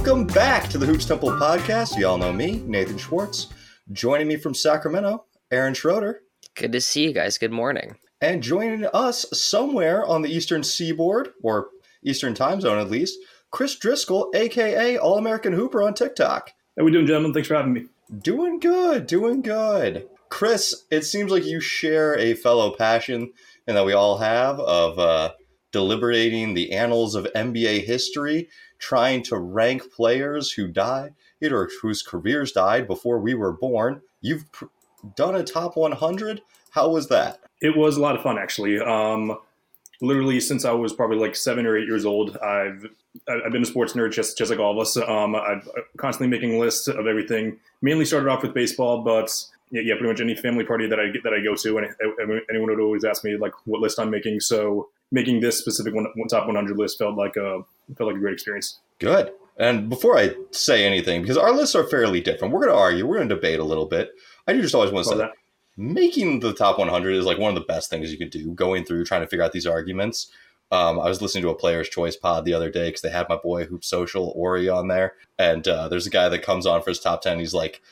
Welcome back to the Hoops Temple podcast. Y'all know me, Nathan Schwartz. Joining me from Sacramento, Aaron Schroeder. Good to see you guys. Good morning. And joining us somewhere on the Eastern Seaboard, or Eastern Time Zone at least, Chris Driscoll, a.k.a. All-American Hooper on TikTok. How we doing, gentlemen? Thanks for having me. Doing good. Chris, it seems like you share a fellow passion, and that we all have, of deliberating the annals of NBA history, trying to rank players who died or whose careers died before we were born. You've done a top 100. How was that? It was a lot of fun, actually. Literally, since I was probably like 7 or 8 years old, I've been a sports nerd, just like all of us. I'm constantly making lists of everything. Mainly started off with baseball, but yeah, pretty much any family party that I go to, and anyone would always ask me like what list I'm making. So making this specific one top 100 list felt like a great experience. Good. And before I say anything, because our lists are fairly different, we're going to argue, we're going to debate a little bit. I just always want to say that making the top 100 is like one of the best things you could do, going through trying to figure out these arguments. I was listening to a Player's Choice pod the other day because they had my boy Hoop Social Ori on there, and there's a guy that comes on for his top 10. He's like,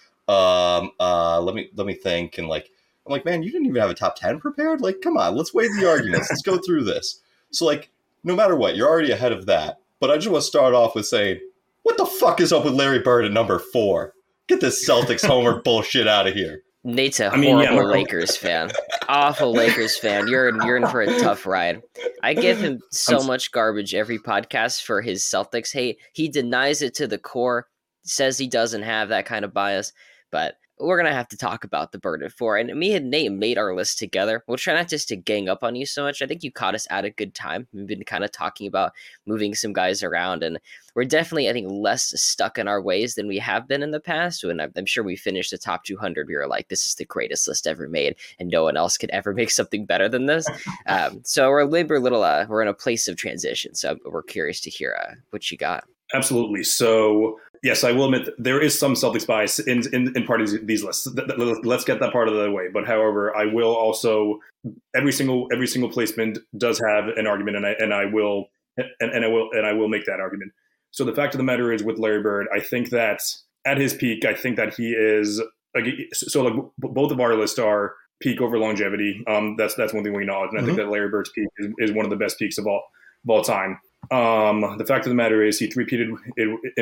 let me think, and like I'm like, man, you didn't even have a top 10 prepared. Like, come on, let's weigh the arguments. Let's go through this. So like, no matter what, you're already ahead of that. But I just want to start off with saying, what the fuck is up with Larry Bird at number 4? Get this Celtics homer bullshit out of here. Nate's a horrible Lakers fan. Awful Lakers fan. You're in for a tough ride. I give him so much garbage every podcast for his Celtics hate. He denies it to the core, says he doesn't have that kind of bias, but we're going to have to talk about the Bird at 4. And me and Nate made our list together. We'll try not just to gang up on you so much. I think you caught us at a good time. We've been kind of talking about moving some guys around, and we're definitely, I think, less stuck in our ways than we have been in the past. And I'm sure we finished the top 200. We were like, this is the greatest list ever made, and no one else could ever make something better than this. So we're in a place of transition. So we're curious to hear what you got. Absolutely. So yes, I will admit there is some Celtics bias in part of these lists. Let's get that part of the way. But however, I will also every single placement does have an argument, and I will make that argument. So the fact of the matter is, with Larry Bird, I think that at his peak, I think that he is like both of our lists are peak over longevity. That's one thing we acknowledge, and I think that Larry Bird's peak is one of the best peaks of all time. The fact of the matter is, he three-peated with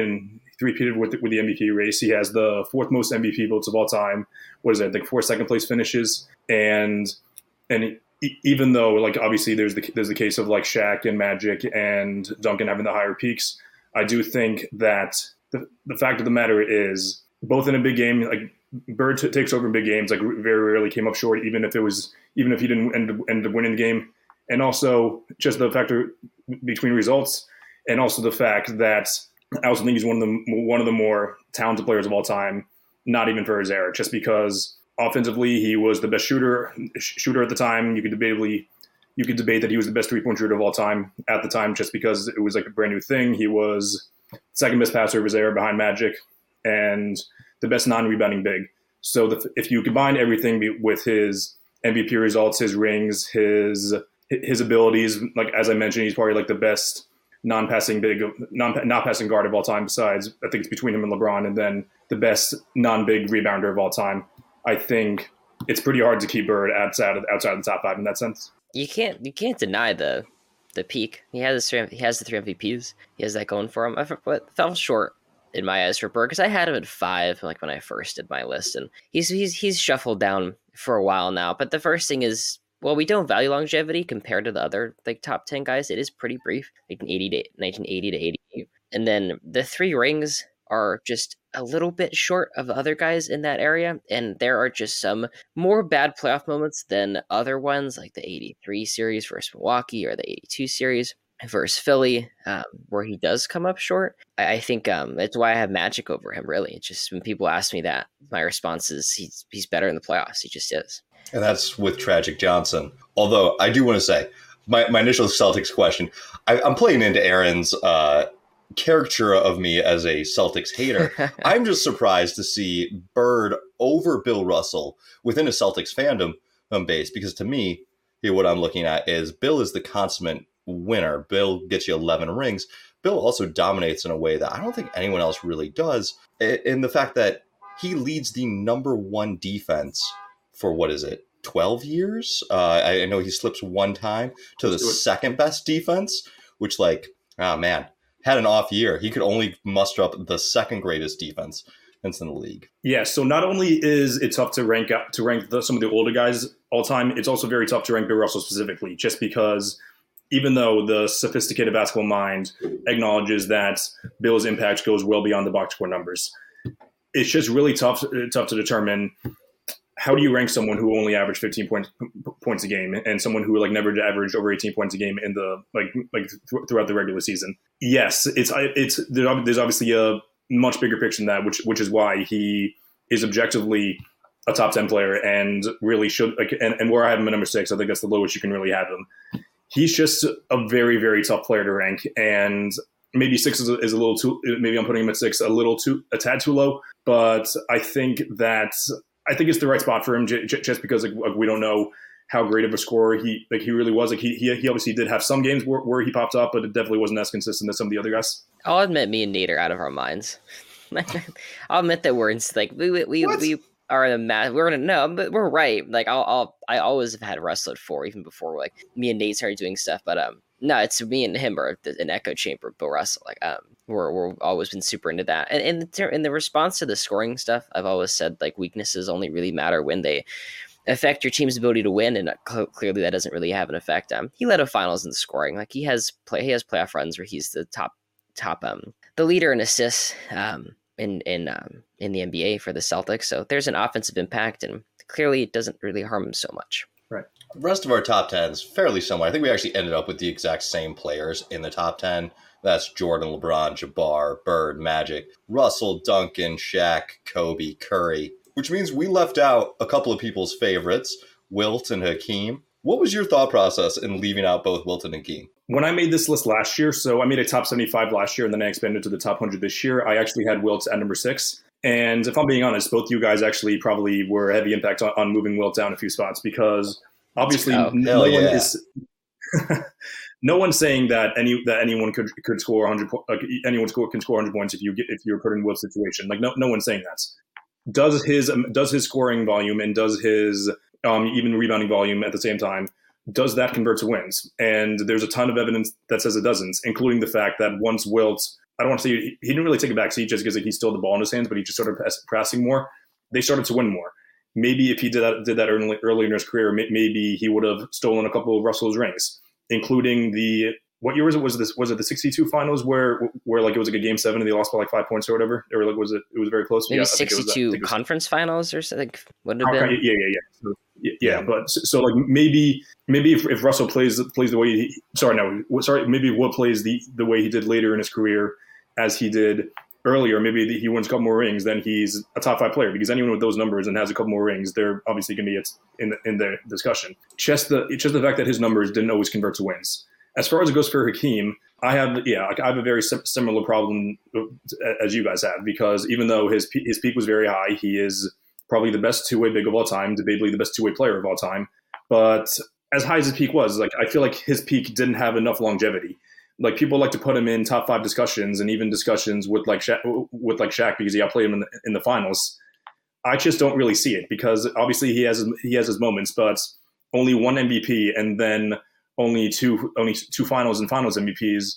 the MVP race. He has the 4th most MVP votes of all time. What is it? I think 4 second place finishes. And even though, like, obviously there's the case of like Shaq and Magic and Duncan having the higher peaks, I do think that the fact of the matter is, both in a big game, like Bird takes over in big games, like very rarely came up short, even if he didn't end up winning the game. And also just the factor between results, and also the fact that I also think he's one of the more talented players of all time, not even for his era, just because offensively he was the best shooter at the time. You could debate that he was the best 3-point shooter of all time at the time, just because it was like a brand new thing. He was second best passer of his era behind Magic, and the best non-rebounding big. So if you combine everything with his MVP results, his rings, his abilities, like as I mentioned, he's probably like the best non-passing guard of all time. Besides, I think it's between him and LeBron, and then the best non-big rebounder of all time. I think it's pretty hard to keep Bird outside of the top 5 in that sense. You can't deny the peak. He has the 3 MVPs. He has that going for him. I fell short in my eyes for Bird because I had him at 5, like when I first did my list, and he's shuffled down for a while now. But the first thing is, well, we don't value longevity compared to the other like top 10 guys. It is pretty brief, like 1980 to 88. And then the 3 rings are just a little bit short of the other guys in that area. And there are just some more bad playoff moments than other ones, like the 83 series versus Milwaukee or the 82 series versus Philly, where he does come up short. I think that's why I have Magic over him, really. It's just when people ask me that, my response is he's better in the playoffs. He just is. And that's with Tragic Johnson. Although I do want to say, my initial Celtics question, I'm playing into Aaron's caricature of me as a Celtics hater. I'm just surprised to see Bird over Bill Russell within a Celtics fandom base, because to me, what I'm looking at is Bill is the consummate winner. Bill gets you 11 rings. Bill also dominates in a way that I don't think anyone else really does, in the fact that he leads the number one defense for, 12 years? I know he slips one time to the second best defense, which had an off year. He could only muster up the second greatest defense in the league. Yeah, so not only is it tough to rank some of the older guys all time, it's also very tough to rank Bill Russell specifically, just because even though the sophisticated basketball mind acknowledges that Bill's impact goes well beyond the box score numbers, it's just really tough to determine how do you rank someone who only averaged 15 points a game and someone who never averaged over 18 points a game in the throughout the regular season. Yes, there's obviously a much bigger picture than that, which is why he is objectively a top 10 player and really should. And where I have him at number 6, I think that's the lowest you can really have him. He's just a very, very tough player to rank, and maybe 6 is a little too. Maybe I'm putting him at 6 a tad too low, but I think it's the right spot for him just because we don't know how great of a scorer he really was. He obviously did have some games where he popped up, but it definitely wasn't as consistent as some of the other guys. I'll admit, me and Nate are out of our minds. I'll admit that we are in a math. But we're right. I always have had Russell at 4, even before me and Nate started doing stuff. But no, it's me and him are an echo chamber. Bill Russell, we're always been super into that. And in the response to the scoring stuff, I've always said weaknesses only really matter when they affect your team's ability to win, and clearly that doesn't really have an effect. He led a finals in scoring. He has playoff runs where he's the top the leader in assists in the NBA for the Celtics. So there's an offensive impact, and clearly it doesn't really harm him so much. Right. The rest of our top 10 is fairly similar. I think we actually ended up with the exact same players in the top 10. That's Jordan, LeBron, Jabbar, Bird, Magic, Russell, Duncan, Shaq, Kobe, Curry, which means we left out a couple of people's favorites, Wilt and Hakeem. What was your thought process in leaving out both Wilt and Hakeem? When I made this list last year, so I made a top 75 last year, and then I expanded to the top 100 this year, I actually had Wilt at number 6. And if I'm being honest, both you guys actually probably were a heavy impact on moving Wilt down a few spots, because obviously no one's saying that anyone could score 100. Anyone can score 100 points if you're put in Wilt's situation. No one's saying that. Does his scoring volume and does his even rebounding volume at the same time, does that convert to wins? And there's a ton of evidence that says it doesn't, including the fact that once Wilt, I don't want to say he didn't really take a back seat just because he still had the ball in his hands, but he just started passing more. They started to win more. Maybe if he did that early in his career, maybe he would have stolen a couple of Russell's rings, including what year was it? Was it the 62 finals where it was a game 7 and they lost by 5 points or whatever? Or it was very close. Maybe 62 conference finals or something. Would have been. Yeah. But so maybe if Russell plays the way maybe Wilt plays the way he did later in his career as he did earlier, maybe he wins a couple more rings, then he's a top 5 player, because anyone with those numbers and has a couple more rings, they're obviously going to be in the discussion. Just the fact that his numbers didn't always convert to wins. As far as it goes for Hakeem, I have a very similar problem as you guys have, because even though his peak was very high, he is probably the best two-way big of all time, debatably the best two-way player of all time. But as high as his peak was, I feel like his peak didn't have enough longevity. People like to put him in top 5 discussions and even discussions with Shaq because he outplayed him in the finals. I just don't really see it, because obviously he has his moments, but only one MVP and then only two finals and finals MVPs,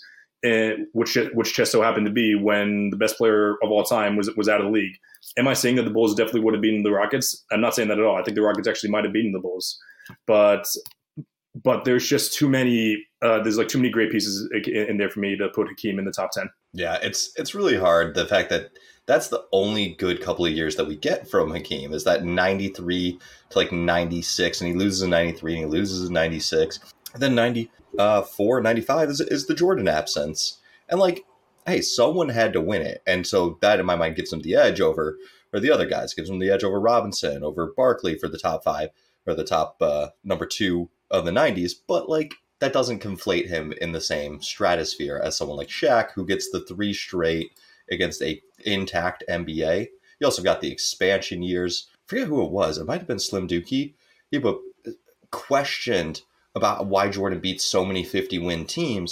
which just so happened to be when the best player of all time was out of the league. Am I saying that the Bulls definitely would have beaten the Rockets? I'm not saying that at all. I think the Rockets actually might have beaten the Bulls, but there's just too many. There's too many great pieces in there for me to put Hakeem in the top 10. Yeah, it's really hard. The fact that that's the only good couple of years that we get from Hakeem is that 93 to 96, and he loses in 93 and he loses in 96. And then 94, 95 is the Jordan absence. And hey, someone had to win it. And so that in my mind gives him the edge over the other guys. Gives him the edge over Robinson, over Barkley for the top 5 or the top number 2 of the 90s. But that doesn't conflate him in the same stratosphere as someone like Shaq, who gets the 3 straight against a intact NBA. You also got the expansion years. I forget who it was. It might have been Slim Dookie. People questioned about why Jordan beat so many 50-win teams.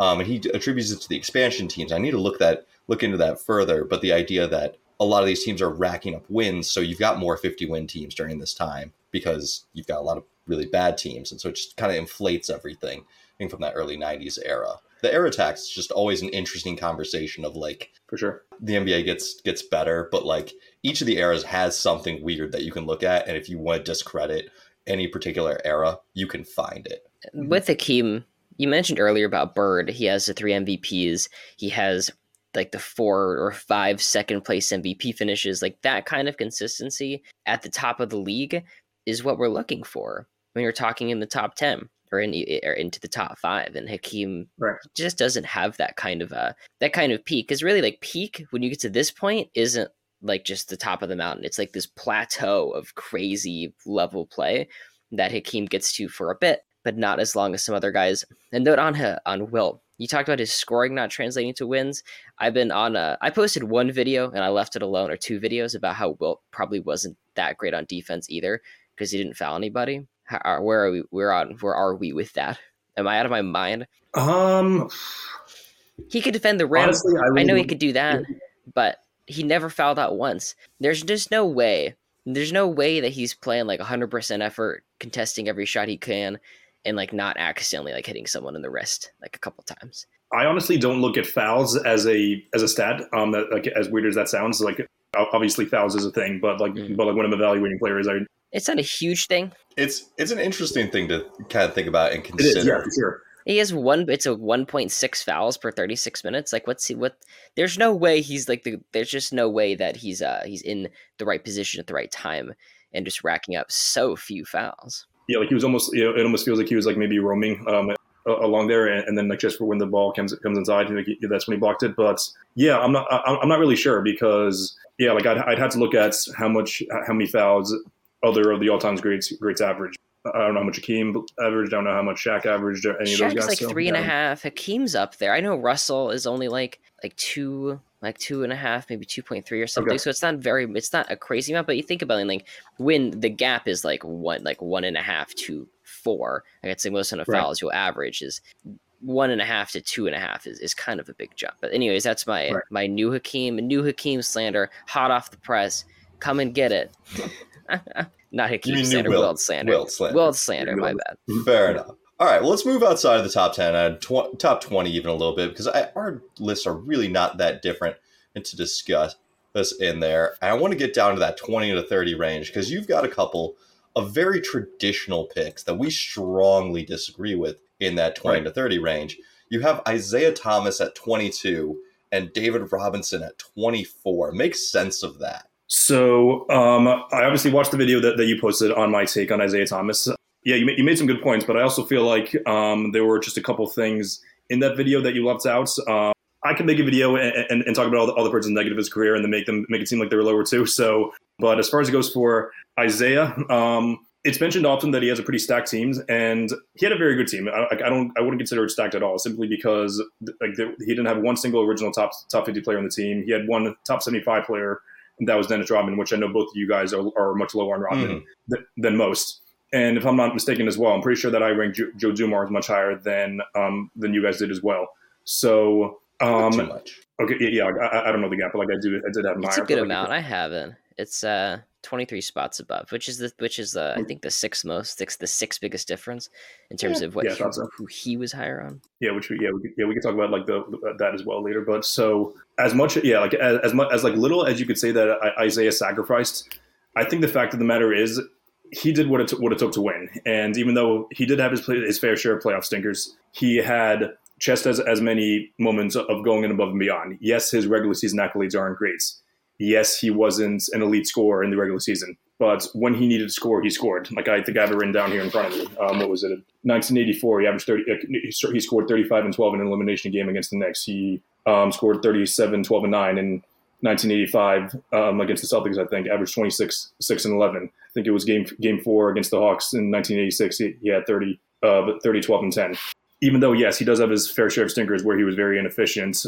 And he attributes it to the expansion teams. I need to look into that further. But the idea that a lot of these teams are racking up wins, so you've got more 50-win teams during this time because you've got a lot of really bad teams. And so it just kind of inflates everything from that early 90s era. The era tax is just always an interesting conversation of like, for sure, the NBA gets better, but like each of the eras has something weird that you can look at. And if you want to discredit any particular era, you can find it. With Hakeem, you mentioned earlier about Bird. He has the 3 MVPs. He has like the 4 or 5 second place MVP finishes. Like that kind of consistency at the top of the league is what we're looking for when you're talking in the top 10 or into the top 5. And Hakeem just doesn't have that kind of peak. Because really, like, peak when you get to this point isn't like just the top of the mountain. It's like this plateau of crazy level play that Hakeem gets to for a bit, but not as long as some other guys. And note on Wilt, you talked about his scoring not translating to wins. I've been I posted one video and I left it alone, or 2 videos, about how Wilt probably wasn't that great on defense either because he didn't foul anybody. Where are we? Where are we with that? Am I out of my mind? He could defend the rim. Honestly, I know he could do that, but he never fouled out once. There's just no way. There's no way that he's playing like 100% effort, contesting every shot he can, and like not accidentally like hitting someone in the wrist like a couple times. I honestly don't look at fouls as a stat. That, like, as weird as that sounds, like obviously fouls is a thing, but like when I'm evaluating players, it's not a huge thing. It's an interesting thing to kind of think about and consider. It is, yeah, for sure. He has it's a 1.6 fouls per 36 minutes. Like, there's no way he's like there's just no way that he's in the right position at the right time and just racking up so few fouls. Yeah, like he was almost, it almost feels like he was like maybe roaming along there, and then like just for when the ball comes inside, that's when he blocked it. But yeah, I'm not really sure because like I'd have to look at how many fouls other of the all-time greats average. I don't know how much Hakeem averaged. I don't know how much Shaq averaged. Any of those guys. Shaq's like 3.5. Hakeem's up there. I know Russell is only like 2.5, maybe 2.3 or something. Okay. So it's not a crazy amount. But you think about it, like when the gap is like 1.5 to 4. Like I'd say most of the fouls you'll average is 1.5 to 2.5 is kind of a big jump. But anyways, that's my new Hakeem slander, hot off the press. Come and get it. Not Hakeem slander, Wilt slander. Wilt slander, my bad. Fair enough. All right, well, let's move outside of the top 10, top 20 even a little bit, because our lists are really not that different and to discuss this in there. And I want to get down to that 20 to 30 range, because you've got a couple of very traditional picks that we strongly disagree with in that 20 to 30 range. You have Isaiah Thomas at 22 and David Robinson at 24. Make sense of that. So I obviously watched the video that you posted on my take on Isaiah Thomas. Yeah, you made some good points, but I also feel like there were just a couple things in that video that you left out. I can make a video and talk about all the person's negative of his career and then make it seem like they were lower too. So, but as far as it goes for Isaiah, it's mentioned often that he has a pretty stacked team, and he had a very good team. I wouldn't consider it stacked at all, simply because he didn't have one single original top 50 player on the team. He had one top 75 player, and that was Dennis Rodman, which I know both of you guys are much lower on Rodman than most. And if I'm not mistaken as well, I'm pretty sure that I ranked Joe Dumars much higher than you guys did as well. So not too much. Okay, yeah, I don't know the gap, but like I did have him higher. It's a good amount. I haven't. It's 23 spots above, which is I think the sixth biggest difference in terms of what who he was higher on. Yeah, we could talk about like that as well later. But so as much as much as like little as you could say that Isaiah sacrificed, I think the fact of the matter is he did what it took to win. And even though he did have his fair share of playoff stinkers, he had just as many moments of going in above and beyond. Yes, his regular season accolades aren't great. Yes, he wasn't an elite scorer in the regular season, but when he needed to score, he scored. Like I think I have it written down here in front of me. What was it? 1984, he averaged 30. He scored 35 and 12 in an elimination game against the Knicks. He scored 37, 12 and 9 in 1985 against the Celtics. I think averaged 26, 6 and 11. I think it was game 4 against the Hawks in 1986. He had 30, 12 and 10. Even though yes, he does have his fair share of stinkers where he was very inefficient.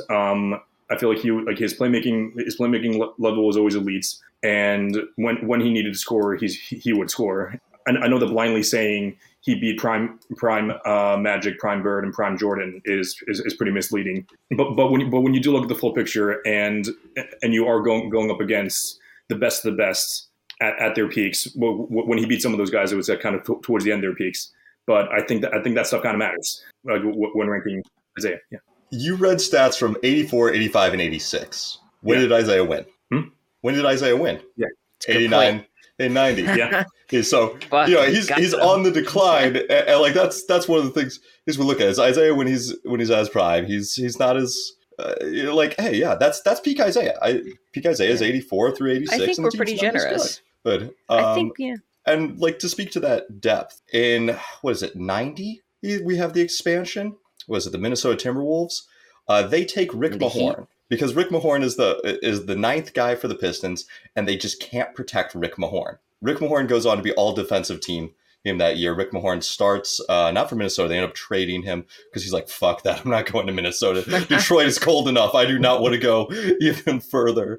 I feel like his playmaking level was always elite, and when he needed to score, he would score. I know that blindly saying he beat Prime Magic, Prime Bird, and Prime Jordan is pretty misleading. But when you do look at the full picture and you are going up against the best of the best at their peaks, when he beat some of those guys, it was at kind of towards the end of their peaks. But I think that stuff kind of matters when ranking Isaiah. Yeah. You read stats from 84, 85, and 86. When did Isaiah win? When did Isaiah win? Yeah. 89 and 90. Yeah. So he's on the decline, and like that's one of the things is we look at is Isaiah when he's as prime. He's not as like, hey, yeah, that's peak Isaiah. Peak Isaiah is 84 through 86. I think we're pretty generous. But I think and like to speak to that depth in 90, we have the expansion. Was it the Minnesota Timberwolves? They take Rick Mahorn because Rick Mahorn is the ninth guy for the Pistons, and they just can't protect Rick Mahorn. Rick Mahorn goes on to be all defensive team that year. Rick Mahorn starts not for Minnesota. They end up trading him because he's like, fuck that. I'm not going to Minnesota. Detroit is cold enough. I do not want to go even further.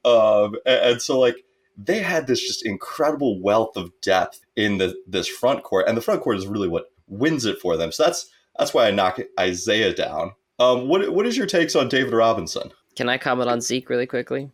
And so like they had this just incredible wealth of depth in this front court, and the front court is really what wins it for them. So that's why I knock Isaiah down. What is your takes on David Robinson? Can I comment on Zeke really quickly?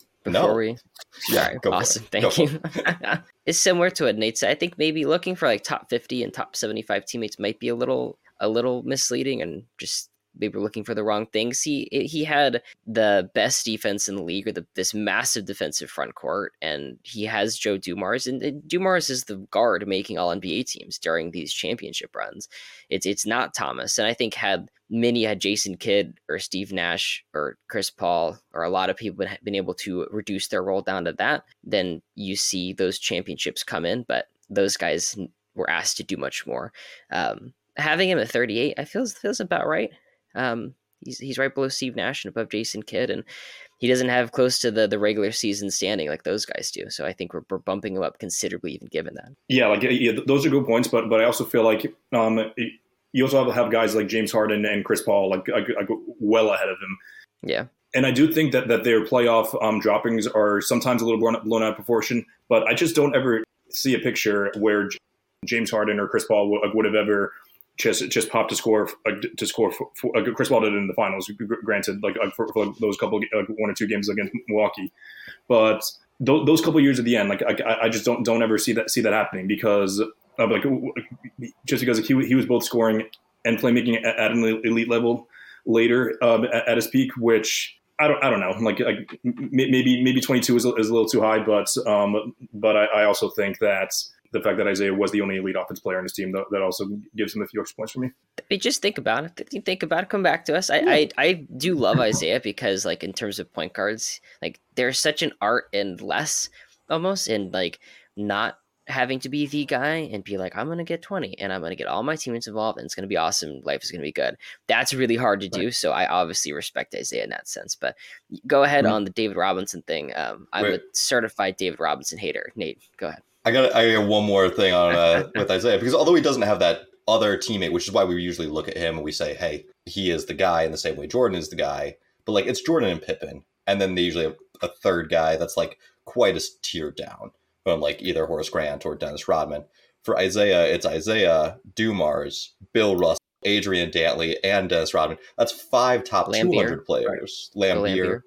Yeah, go awesome. For it. Thank you. It's similar to what Nate said. I think maybe looking for like top 50 and top 75 teammates might be a little misleading, and just maybe looking for the wrong things. He had the best defense in the league, or this massive defensive front court, and he has Joe Dumars, and Dumars is the guard making all NBA teams during these championship runs. It's not Thomas, and I think had Jason Kidd or Steve Nash or Chris Paul or a lot of people been able to reduce their role down to that, then you see those championships come in. But those guys were asked to do much more. Having him at 38, I feels about right. He's right below Steve Nash and above Jason Kidd, and he doesn't have close to the regular season standing like those guys do. So I think we're bumping him up considerably, even given that. Yeah, those are good points, but I also feel like you also have guys like James Harden and Chris Paul like well ahead of him. Yeah. And I do think that their playoff droppings are sometimes a little blown out of proportion, but I just don't ever see a picture where James Harden or Chris Paul would have ever just popped to score. Chris Paul did it in the finals, granted, for those couple 1 or 2 games against Milwaukee, but those couple years at the end, I just don't ever see that happening because of just because he was both scoring and playmaking at an elite level later at his peak, which I don't know, maybe 22 is a little too high, but I also think that the fact that Isaiah was the only elite offense player on his team, that also gives him a few extra points for me. Just think about it. Come back to us. I do love Isaiah because, like, in terms of point guards, like, there's such an art in less, almost, in like not having to be the guy and be like, I'm going to get 20 and I'm going to get all my teammates involved and it's going to be awesome. Life is going to be good. That's really hard to do. So I obviously respect Isaiah in that sense, but go ahead on the David Robinson thing. I'm a certified David Robinson hater. Nate, go ahead. I got one more thing on with Isaiah, because although he doesn't have that other teammate, which is why we usually look at him and we say, hey, he is the guy in the same way Jordan is the guy, but like it's Jordan and Pippen. And then they usually have a third guy that's like quite a tier down from like either Horace Grant or Dennis Rodman. For Isaiah, it's Isaiah, Dumars, Bill Russell, Adrian Dantley, and Dennis Rodman. That's 5 top Lambeer. 200 players. Lambeer.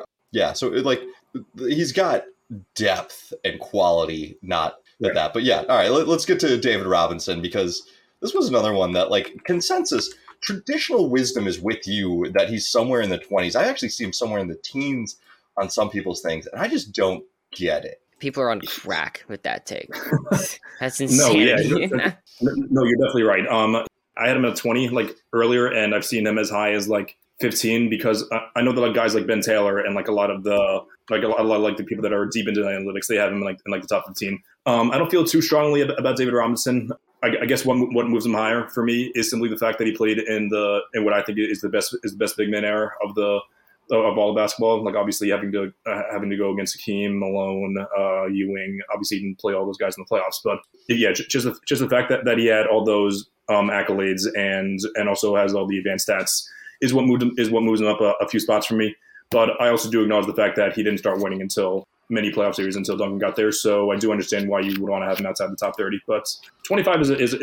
So he's got depth and quality, not that. But yeah, all right, let's get to David Robinson, because this was another one that, like, consensus, traditional wisdom is with you that he's somewhere in the 20s. I actually see him somewhere in the teens on some people's things, and I just don't get it. People are on crack with that take. That's insanity. No, you're definitely right. I had him at 20 like earlier, and I've seen him as high as like 15, because I know that like guys like Ben Taylor and like a lot of the people that are deep into analytics, they have him in the top 15. I don't feel too strongly about David Robinson. I guess what moves him higher for me is simply the fact that he played in what I think is the best big man era of all of basketball. Like, obviously having to go against Hakeem, Malone, Ewing. Obviously he didn't play all those guys in the playoffs, but yeah, just the fact that he had all those accolades and also has all the advanced stats is what moves him up a few spots for me. But I also do acknowledge the fact that he didn't start winning until many playoff series until Duncan got there. So I do understand why you would want to have him outside the top 30. But 25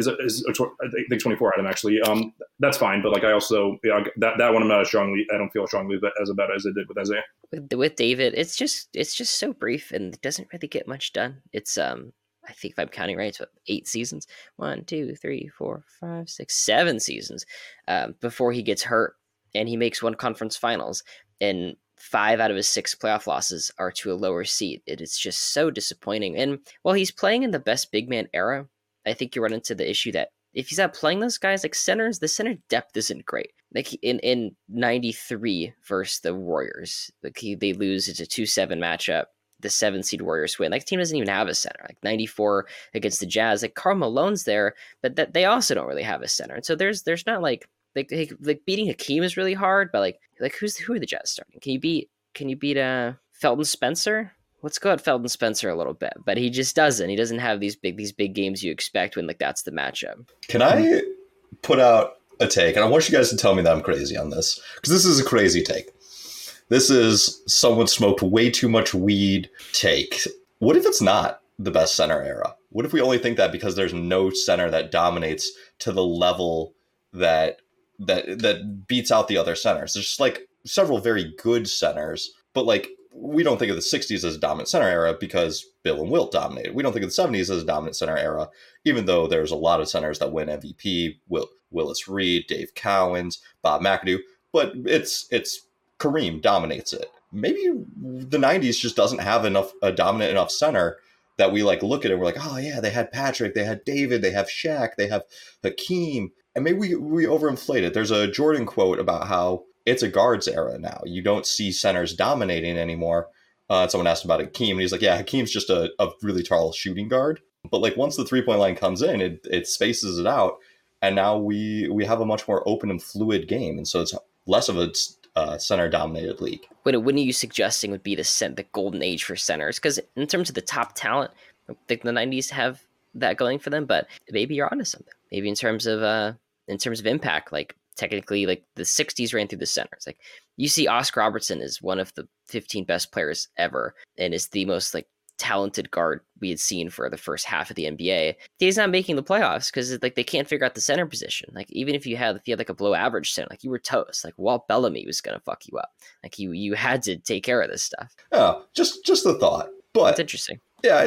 I think 24 had him actually. That's fine. But like I also that one I don't feel as strongly as about as I did with Isaiah. With David, it's just so brief and it doesn't really get much done. It's I think if I'm counting right, it's 8 seasons. 1, 2, 3, 4, 5, 6, 7 seasons before he gets hurt, and he makes one conference finals, and 5 out of his 6 playoff losses are to a lower seed. It is just so disappointing. And while he's playing in the best big man era, I think you run into the issue that if he's not playing those guys like centers, the center depth isn't great. Like in 93 versus the Warriors, like they lose. It's a 2-7 matchup. The 7 seed Warriors win. Like the team doesn't even have a center. Like 94 against the Jazz, like Karl Malone's there, but that they also don't really have a center. And so there's not like beating Hakeem is really hard, but like who are the Jazz starting? Can you beat Felton Spencer? Let's go at Felton Spencer a little bit, but he just doesn't. He doesn't have these big games you expect when like that's the matchup. Can I put out a take? And I want you guys to tell me that I'm crazy on this, because this is a crazy take. This is someone smoked way too much weed take. What if it's not the best center era? What if we only think that because there's no center that dominates to the level that beats out the other centers? There's just like several very good centers, but like we don't think of the 60s as a dominant center era because Bill and Wilt dominated. We don't think of the 70s as a dominant center era, even though there's a lot of centers that win MVP, Willis Reed, Dave Cowens, Bob McAdoo, but it's Kareem dominates it. Maybe the 90s just doesn't have a dominant enough center that we like look at it and we're like, oh yeah, they had Patrick, they had David, they have Shaq, they have Hakeem. And maybe we overinflate it. There's a Jordan quote about how it's a guards era now. You don't see centers dominating anymore. Someone asked about Hakeem, and he's like, yeah, Hakeem's just a really tall shooting guard. But like once the 3-point line comes in, it spaces it out. And now we have a much more open and fluid game. And so it's less of a center-dominated league. What are you suggesting would be the golden age for centers? Because in terms of the top talent, I think the 90s have that going for them, but maybe you're onto something. Maybe in terms of impact, like technically like the 60s ran through the centers. Like you see Oscar Robertson is one of the 15 best players ever and is the most like talented guard we had seen for the first half of the NBA. He's not making the playoffs because like they can't figure out the center position. Like even if you had like a below average center, like you were toast. Like Walt Bellamy was gonna fuck you up. Like you had to take care of this stuff. Oh, just a thought. But it's interesting. Yeah,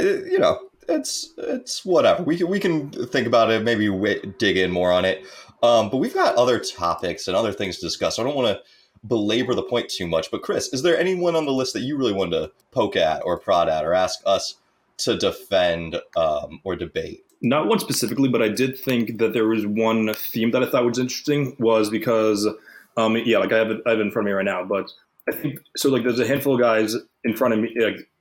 it's whatever. We can think about it, maybe dig in more on it. But we've got other topics and other things to discuss. I don't want to belabor the point too much. But Chris, is there anyone on the list that you really wanted to poke at or prod at or ask us to defend or debate? Not one specifically, but I did think that there was one theme that I thought was interesting was because, like I have it in front of me right now, but I think so. Like, there's a handful of guys in front of me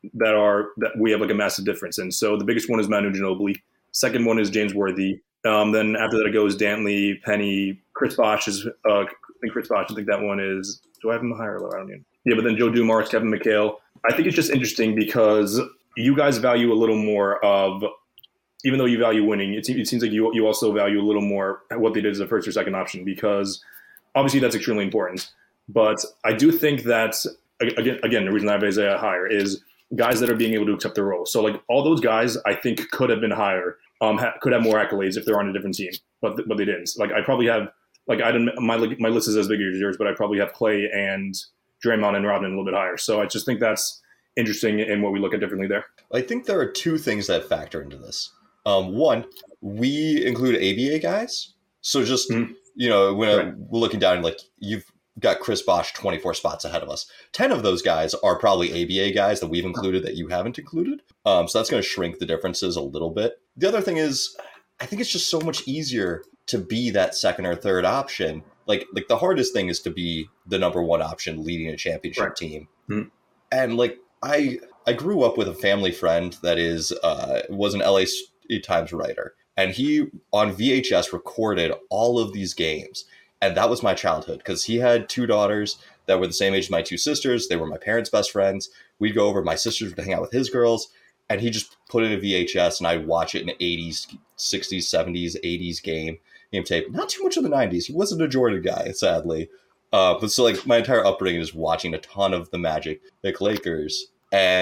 that we have like a massive difference in. So the biggest one is Manu Ginobili. Second one is James Worthy. Then after that it goes Dantley, Penny, Chris Bosh is. I think that one is. Do I have him higher or lower? I don't know. Yeah, but then Joe Dumars, Kevin McHale. I think it's just interesting because you guys value a little more of. Even though you value winning, it seems like you also value a little more what they did as a first or second option because obviously that's extremely important. But I do think that, again, the reason I have Isaiah higher is guys that are being able to accept their role. So, like, all those guys I think could have been higher, could have more accolades if they're on a different team, but they didn't. Like, I probably have, like, I didn't. My list is as big as yours, but I probably have Clay and Draymond and Rodman a little bit higher. So I just think that's interesting in what we look at differently there. I think there are two things that factor into this. One, we include ABA guys. So just, when we're looking down, like, you've got Chris Bosh 24 spots ahead of us. 10 of those guys are probably ABA guys that we've included that you haven't included. So that's going to shrink the differences a little bit. The other thing is, I think it's just so much easier to be that second or third option. Like the hardest thing is to be the number one option leading a championship team. Mm-hmm. And like, I grew up with a family friend that was an LA Times writer. And he, on VHS, recorded all of these games. And that was my childhood because he had two daughters that were the same age as my two sisters. They were my parents' best friends. We'd go over. My sisters would hang out with his girls. And he just put in a VHS and I'd watch it in the 80s, 60s, 70s, 80s game tape. Not too much of the 90s. He wasn't a Jordan guy, sadly. But so like my entire upbringing is watching a ton of the Magic Lakers. And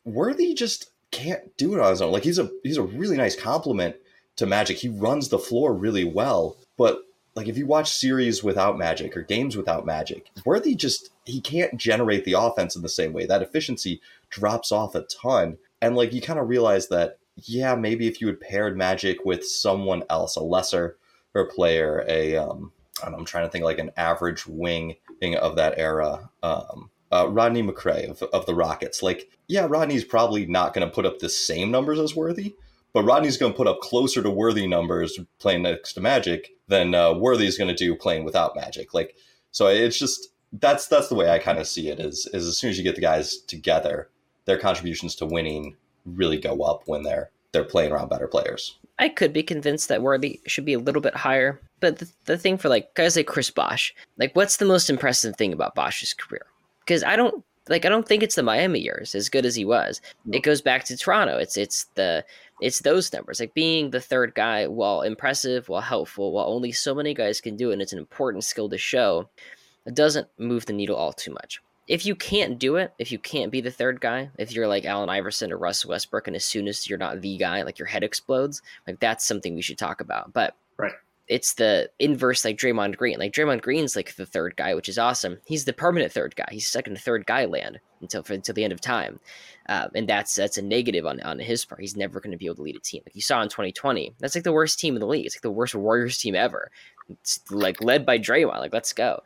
Worthy just can't do it on his own. Like he's a really nice compliment to Magic. He runs the floor really well, but like if you watch series without Magic or games without Magic, Worthy he can't generate the offense in the same way. That efficiency drops off a ton. And like you kind of realize that, yeah, maybe if you had paired Magic with someone else, a lesser player, I'm trying to think like an average wing of that era, Rodney McRae of the Rockets. Like, yeah, Rodney's probably not going to put up the same numbers as Worthy, but Rodney's going to put up closer to Worthy numbers playing next to Magic than Worthy's going to do playing without Magic. Like, so it's just that's the way I kind of see it. Is as soon as you get the guys together, their contributions to winning really go up when they're playing around better players. I could be convinced that Worthy should be a little bit higher, but the thing for like guys like Chris Bosh, like what's the most impressive thing about Bosch's career? Because I don't think it's the Miami years, as good as he was. No. It goes back to Toronto. It's those numbers, like being the third guy, while impressive, while helpful, while only so many guys can do it, and it's an important skill to show. It doesn't move the needle all too much. If you can't do it, if you can't be the third guy, if you're like Allen Iverson or Russell Westbrook, and as soon as you're not the guy, like your head explodes, like that's something we should talk about. But right. It's the inverse, like Draymond Green. Like Draymond Green's like the third guy, which is awesome. He's the permanent third guy. He's stuck in the third guy land until the end of time, and that's a negative on his part. He's never going to be able to lead a team. Like you saw in 2020, that's like the worst team in the league. It's like the worst Warriors team ever. It's like led by Draymond. Like let's go.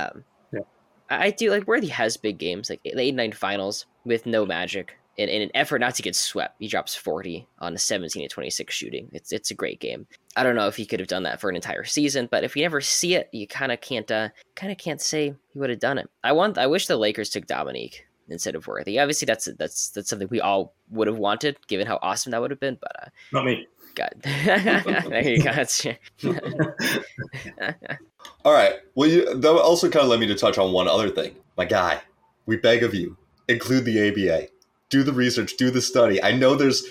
I do like Worthy has big games, like the 8-9 finals with no Magic. In an effort not to get swept, he drops 40 on a 17-26 shooting. It's a great game. I don't know if he could have done that for an entire season, but if you never see it, you kind of can't say he would have done it. I wish the Lakers took Dominique instead of Worthy. Obviously, that's something we all would have wanted, given how awesome that would have been. But not me. God, there you go. All right. Well, that also kind of led me to touch on one other thing. My guy, we beg of you, include the ABA. Do the research, do the study. I know there's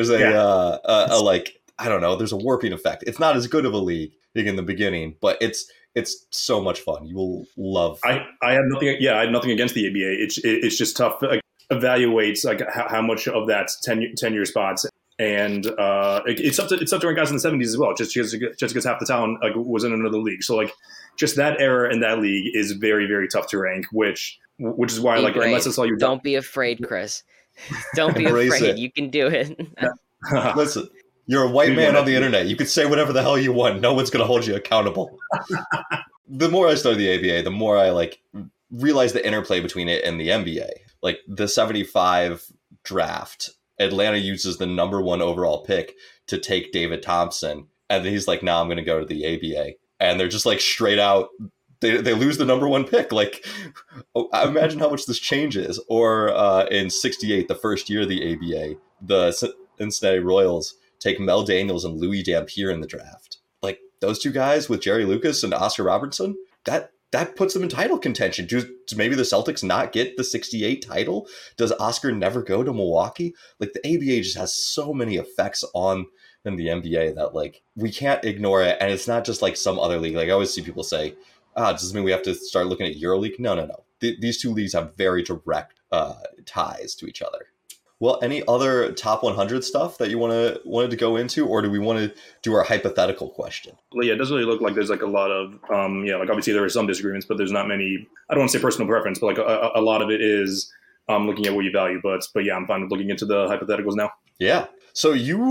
a like, I don't know, there's a warping effect. It's not as good of a league in the beginning, but it's so much fun. You will love. I have nothing. Yeah, I have nothing against the ABA. It's just tough to evaluate like how much of that's 10-year spots, and it's tough to rank guys in the 70s as well. Just because half the talent was in another league, so like just that era in that league is very, very tough to rank. Which is why like unless it's all you don't be afraid, Chris. Don't be afraid. You can do it. Listen, you're a white man on the internet. You can say whatever the hell you want. No one's going to hold you accountable. The more I study the ABA, the more I like realize the interplay between it and the NBA. Like the 75 draft, Atlanta uses the number 1 overall pick to take David Thompson. And then he's like, nah, I'm going to go to the ABA. And they're just like straight out. They lose the number 1 pick. Like, imagine how much this changes. Or in 68, the first year of the ABA, the Cincinnati Royals take Mel Daniels and Louis Dampier in the draft. Like, those two guys with Jerry Lucas and Oscar Robertson, that puts them in title contention. Do maybe the Celtics not get the 68 title? Does Oscar never go to Milwaukee? Like, the ABA just has so many effects on in the NBA that, like, we can't ignore it. And it's not just like some other league. Like, I always see people say, does this mean we have to start looking at EuroLeague? No. These two leagues have very direct ties to each other. Well, any other top 100 stuff that you wanted to go into, or do we want to do our hypothetical question? Well, yeah, it doesn't really look like there's like a lot of, like obviously there are some disagreements, but there's not many. I don't want to say personal preference, but like a lot of it is looking at what you value. But yeah, I'm fine with looking into the hypotheticals now. Yeah. So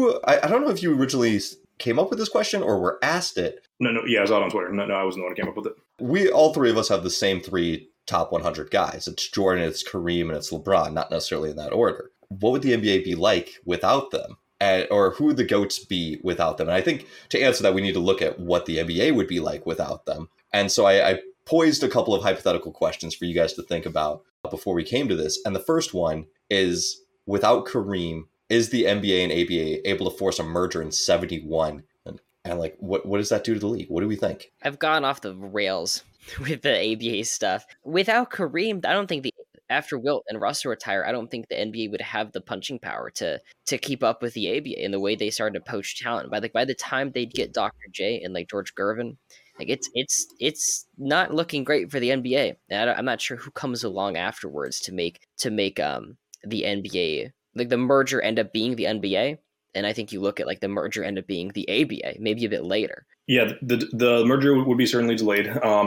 I don't know if you originally came up with this question or were asked it. No. Yeah, I was out on Twitter. No, I wasn't the one who came up with it. We, all three of us, have the same 3 top 100 guys. It's Jordan, it's Kareem, and it's LeBron, not necessarily in that order. What would the NBA be like without them? Or who would the GOATs be without them? And I think to answer that, we need to look at what the NBA would be like without them. And so I poised a couple of hypothetical questions for you guys to think about before we came to this. And the first one is, without Kareem, is the NBA and ABA able to force a merger in 71? And like, what does that do to the league? What do we think? I've gone off the rails with the ABA stuff. Without Kareem, I don't think after Wilt and Russell retire, I don't think the NBA would have the punching power to keep up with the ABA in the way they started to poach talent. By the time they'd get Dr. J and like George Gervin, like it's not looking great for the NBA. And I'm not sure who comes along afterwards to make the NBA like the merger end up being the NBA, and I think you look at like the merger end up being the ABA, maybe a bit later. Yeah, the merger would be certainly delayed.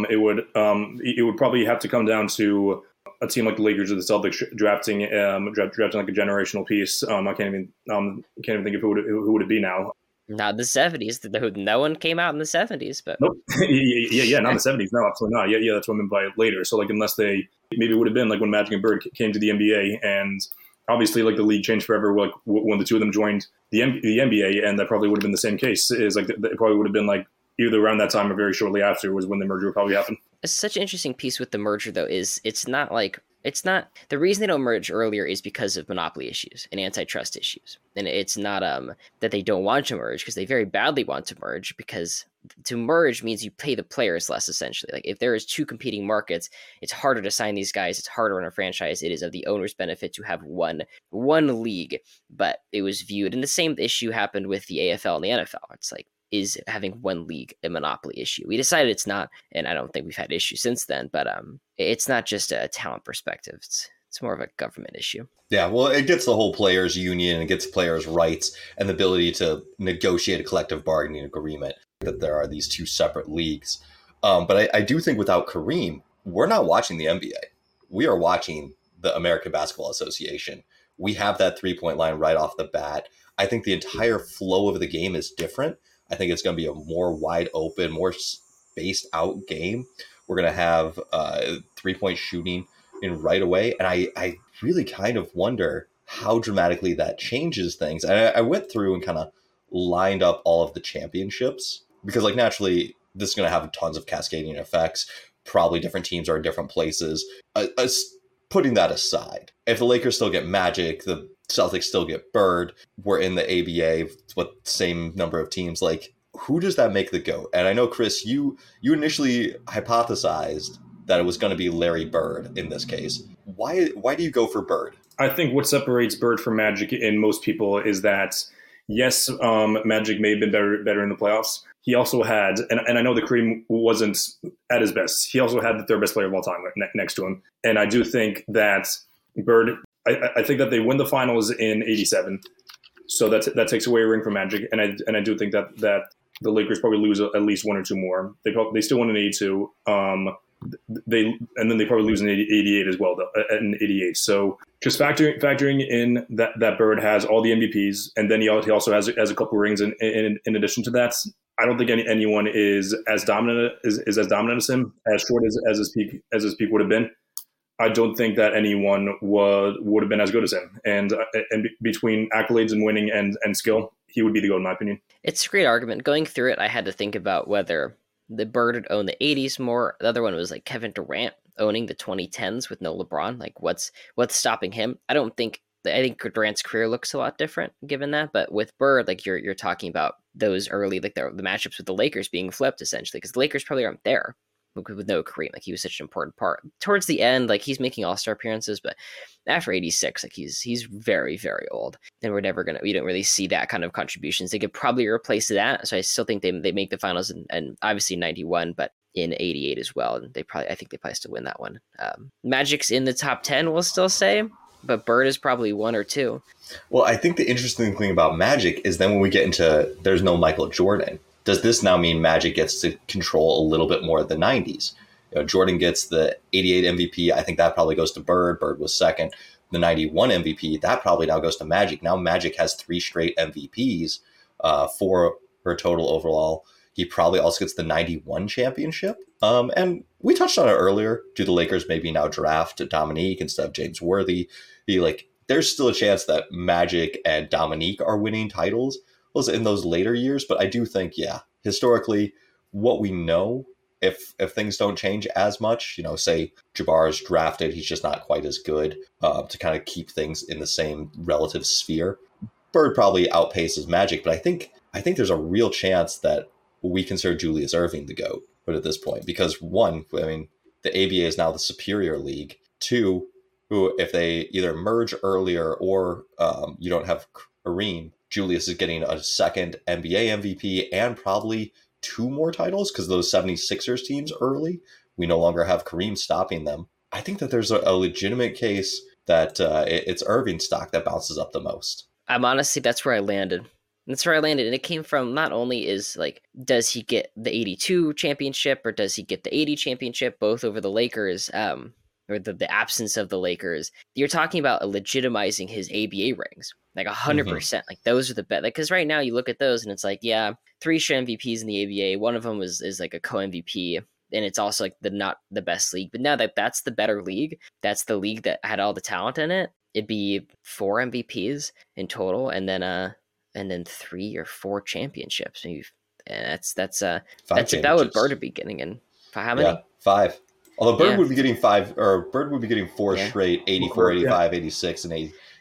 It would probably have to come down to a team like the Lakers or the Celtics drafting like a generational piece. I can't even think of who would it be now. Not the 70s. No one came out in the 70s, but nope. yeah, not the 70s. No, absolutely not. Yeah, that's what I meant by later. So like, unless maybe it would have been like when Magic and Bird came to the NBA, and obviously like the league changed forever. Like when the two of them joined the NBA, and that probably would have been the same case. Is like it probably would have been like either around that time or very shortly after was when the merger would probably happen. It's such an interesting piece with the merger, though, is it's not the reason they don't merge earlier is because of monopoly issues and antitrust issues. And it's not that they don't want to merge, because they very badly want to merge, because to merge means you pay the players less, essentially. Like if there is two competing markets, it's harder to sign these guys. It's harder on a franchise. It is of the owner's benefit to have one league. But it was viewed, and the same issue happened with the AFL and the NFL. It's like, is having one league a monopoly issue? We decided it's not, and I don't think we've had issues since then, but it's not just a talent perspective. It's more of a government issue. Yeah, well, it gets the whole players' union, and it gets players' rights and the ability to negotiate a collective bargaining agreement, that there are these two separate leagues. But I do think without Kareem, we're not watching the NBA. We are watching the American Basketball Association. We have that three-point line right off the bat. I think the entire flow of the game is different. I think it's going to be a more wide open, more spaced out game. We're going to have three-point shooting in right away. And I really kind of wonder how dramatically that changes things. And I went through and kind of lined up all of the championships, because like naturally this is going to have tons of cascading effects. Probably different teams are in different places. Putting that aside, if the Lakers still get Magic, the Celtics still get Bird, we're in the ABA with the same number of teams, like who does that make the GOAT? And I know, Chris, you initially hypothesized that it was going to be Larry Bird in this case. Why do you go for Bird? I think what separates Bird from Magic in most people is that, yes, Magic may have been better in the playoffs. He also had, and I know the Kareem wasn't at his best, he also had the third best player of all time next to him. And I do think that Bird, I think that they win the finals in '87, so that takes away a ring from Magic, and I do think that the Lakers probably lose at least one or two more. They still win in '82, and then they probably lose in '88 as well, though, in '88. So just factoring in that Bird has all the MVPs, and then he also has a couple rings in addition to that. I don't think anyone is as dominant as him, as short as his peak would have been. I don't think that anyone would have been as good as him. And between accolades and winning and skill, he would be the GOAT in my opinion. It's a great argument. Going through it, I had to think about whether the Bird had owned the 80s more. The other one was like Kevin Durant owning the 2010s with no LeBron. Like what's stopping him? I think Durant's career looks a lot different given that. But with Bird, like you're talking about those early, like the matchups with the Lakers being flipped essentially, because the Lakers probably aren't there with no Kareem. Like he was such an important part. Towards the end, like he's making all-star appearances, but after 86, like he's very, very old. And we don't really see that kind of contributions. They could probably replace that. So I still think they make the finals and obviously 91, but in 88 as well. And I think they probably still win that one. Magic's in the top 10, we'll still say, but Bird is probably one or two. Well, I think the interesting thing about Magic is then when we get into there's no Michael Jordan, does this now mean Magic gets to control a little bit more of the 90s? Jordan gets the 88 MVP. I think that probably goes to Bird. Bird was second. The 91 MVP, that probably now goes to Magic. Now Magic has 3 straight MVPs for her total overall. He probably also gets the 91 championship. And we touched on it earlier. Do the Lakers maybe now draft Dominique instead of James Worthy? There's still a chance that Magic and Dominique are winning titles in those later years, but I do think, historically, what we know, if things don't change as much, say Jabbar is drafted, he's just not quite as good to kind of keep things in the same relative sphere. Bird probably outpaces Magic, but I think there's a real chance that we consider Julius Erving the GOAT, but at this point, because one, I mean, the ABA is now the superior league. Two, who if they either merge earlier or you don't have Kareem, Julius is getting a second NBA MVP and probably 2 more titles because those 76ers teams early, we no longer have Kareem stopping them. I think that there's a legitimate case that it's Irving stock that bounces up the most. I'm honestly, that's where I landed. That's where I landed. And it came from not only is like, does he get the 82 championship or does he get the 80 championship, both over the Lakers, or the absence of the Lakers. You're talking about legitimizing his ABA rings, like 100%. Like those are the best. Like, because right now you look at those and it's like, yeah, 3 MVPs in the ABA. One of them is like a co-MVP. And it's also like not the best league. But now that's the better league, that's the league that had all the talent in it, it'd be 4 MVPs in total, and then 3 or 4 championships. And that's about what Bird would be getting in. How many? Yeah, 5. Although Bird would be getting 5, or Bird would be getting 4 straight, 84, 85, 86, and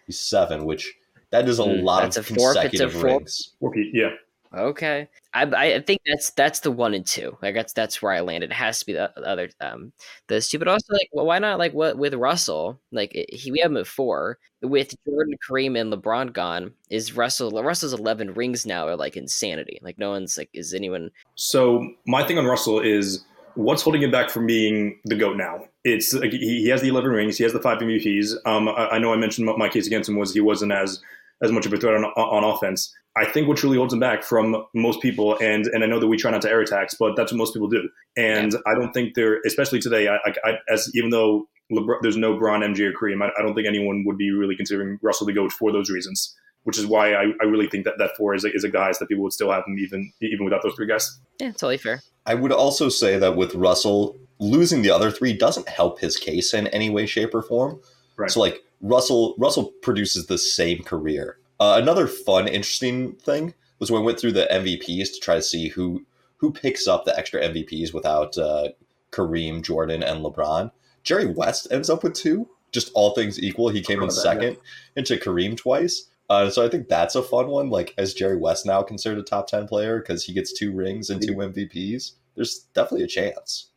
87, which that is a lot of consecutive rings. 4 P, yeah. Okay, I think that's the 1 and 2. Like that's where I landed. It has to be the other those two, but also like, well, why not like what with Russell? Like we have him at 4 with Jordan, Kareem, and LeBron gone. Is Russell's 11 rings now are like insanity. Like no one's like, is anyone? So my thing on Russell is what's holding him back from being the GOAT now. It's like he has the 11 rings, he has the 5 MVPs. I know I mentioned my case against him was he wasn't as much of a threat on offense. I think what truly holds him back from most people, and I know that we try not to air attacks, but that's what most people do. And I don't think they're, especially today, even though there's no Bron, MJ, or Kareem, I don't think anyone would be really considering Russell the GOAT for those reasons, which is why I really think that 4 is a guys that people would still have him even without those 3 guys. Yeah, totally fair. I would also say that with Russell, losing the other 3 doesn't help his case in any way, shape, or form. Right. So like Russell produces the same career. Another fun, interesting thing was when we went through the MVPs to try to see who picks up the extra MVPs without Kareem, Jordan, and LeBron. Jerry West ends up with 2. Just all things equal, he came in second into Kareem twice. So I think that's a fun one. Like, is Jerry West now considered a top 10 player because he gets 2 rings and 2 MVPs? There's definitely a chance.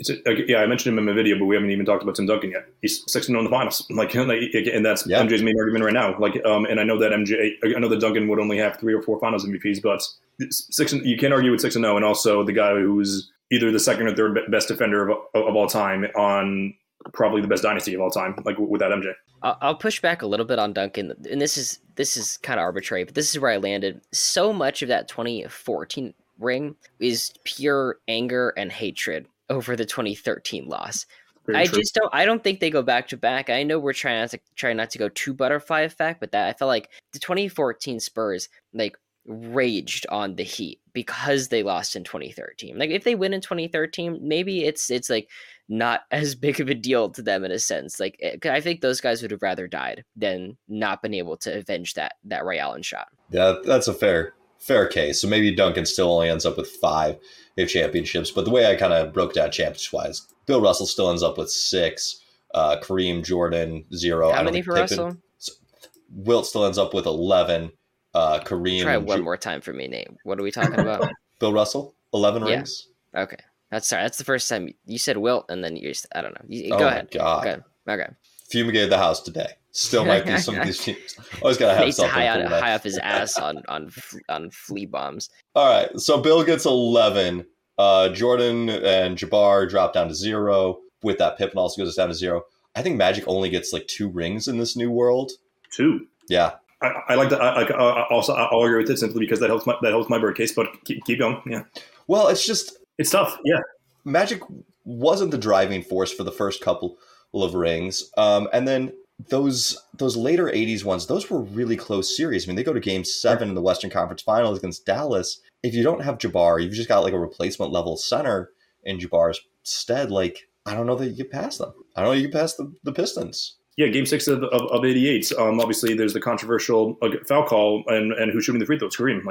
I mentioned him in my video, but we haven't even talked about Tim Duncan yet. He's 6-0 in the finals, and that's MJ's main argument right now. And I know that Duncan would only have 3 or 4 finals MVPs, but you can't argue with 6-0, and also the guy who's either the second or third best defender of all time on probably the best dynasty of all time, like without MJ. I'll push back a little bit on Duncan, and this is kind of arbitrary, but this is where I landed. So much of that 2014 ring is pure anger and hatred over the 2013 loss. I don't think they go back to back. I know we're trying not to go too butterfly effect, but that I felt like the 2014 Spurs like raged on the Heat because they lost in 2013. Like if they win in 2013, maybe it's like not as big of a deal to them in a sense. Like I think those guys would have rather died than not been able to avenge that Ray Allen shot. Yeah, that's a fair case. So maybe Duncan still only ends up with 5 championships, but the way I kind of broke down championships wise, Bill Russell still ends up with 6, Kareem, Jordan 0. How many for Russell? Wilt still ends up with 11. Kareem. Try one more time for me, Nate. What are we talking about? Bill Russell, 11 rings. Okay, that's the first time you said Wilt, and then I don't know. Go ahead. God. Okay. Fumigated the house today. Still might be some of these teams. Always gotta have something high off his ass on flea bombs. All right, so Bill gets 11. Jordan and Jabbar drop down to 0. With that, Pippen also goes down to 0. I think Magic only gets like 2 rings in this new world. 2. Yeah. I like that. I'll agree with it simply because that helps my bird case. But keep going. Yeah. Well, it's tough. Yeah. Magic wasn't the driving force for the first couple of rings, and then those later 80s ones, those were really close series. I mean, they go to Game 7 in the Western Conference Finals against Dallas. If you don't have Jabbar, you've just got like a replacement level center in Jabbar's stead. Like, I don't know that you get past them. I don't know you get past the Pistons. Yeah, Game 6 of 88. Obviously, there's the controversial foul call and who's shooting the free throws. Kareem.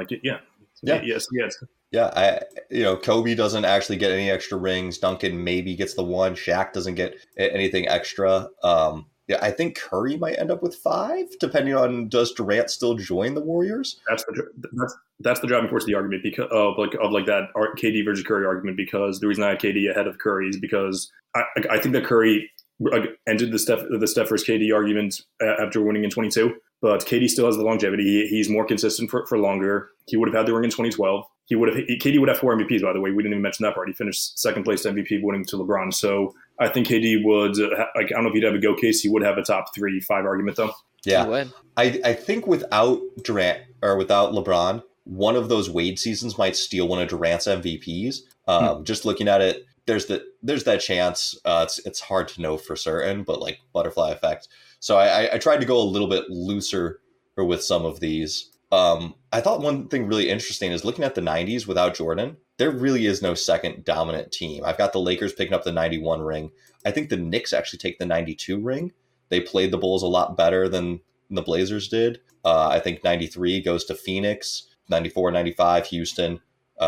Kobe doesn't actually get any extra rings. Duncan maybe gets the 1. Shaq doesn't get anything extra. I think Curry might end up with 5, depending on does Durant still join the Warriors. That's the driving force of the argument because of that KD versus Curry argument. Because the reason I had KD ahead of Curry is because I think that Curry ended the Steph versus KD argument after winning in 22. But KD still has the longevity. He's more consistent for longer. He would have had the ring in 2012. KD would have 4 MVPs, by the way. We didn't even mention that part. He finished second place MVP, winning to LeBron. So I think KD would, I don't know if he'd have a go case. He would have a top 3-5 argument, though. Yeah. He would. I think without Durant or without LeBron, one of those Wade seasons might steal one of Durant's MVPs. Just looking at it, there's that chance. It's hard to know for certain, but like butterfly effect. So I tried to go a little bit looser with some of these. I thought one thing really interesting is looking at the 90s without Jordan, there really is no second dominant team. I've got the Lakers picking up the 91 ring. I think the Knicks actually take the 92 ring. They played the Bulls a lot better than the Blazers did. I think 93 goes to Phoenix, 94, 95, Houston,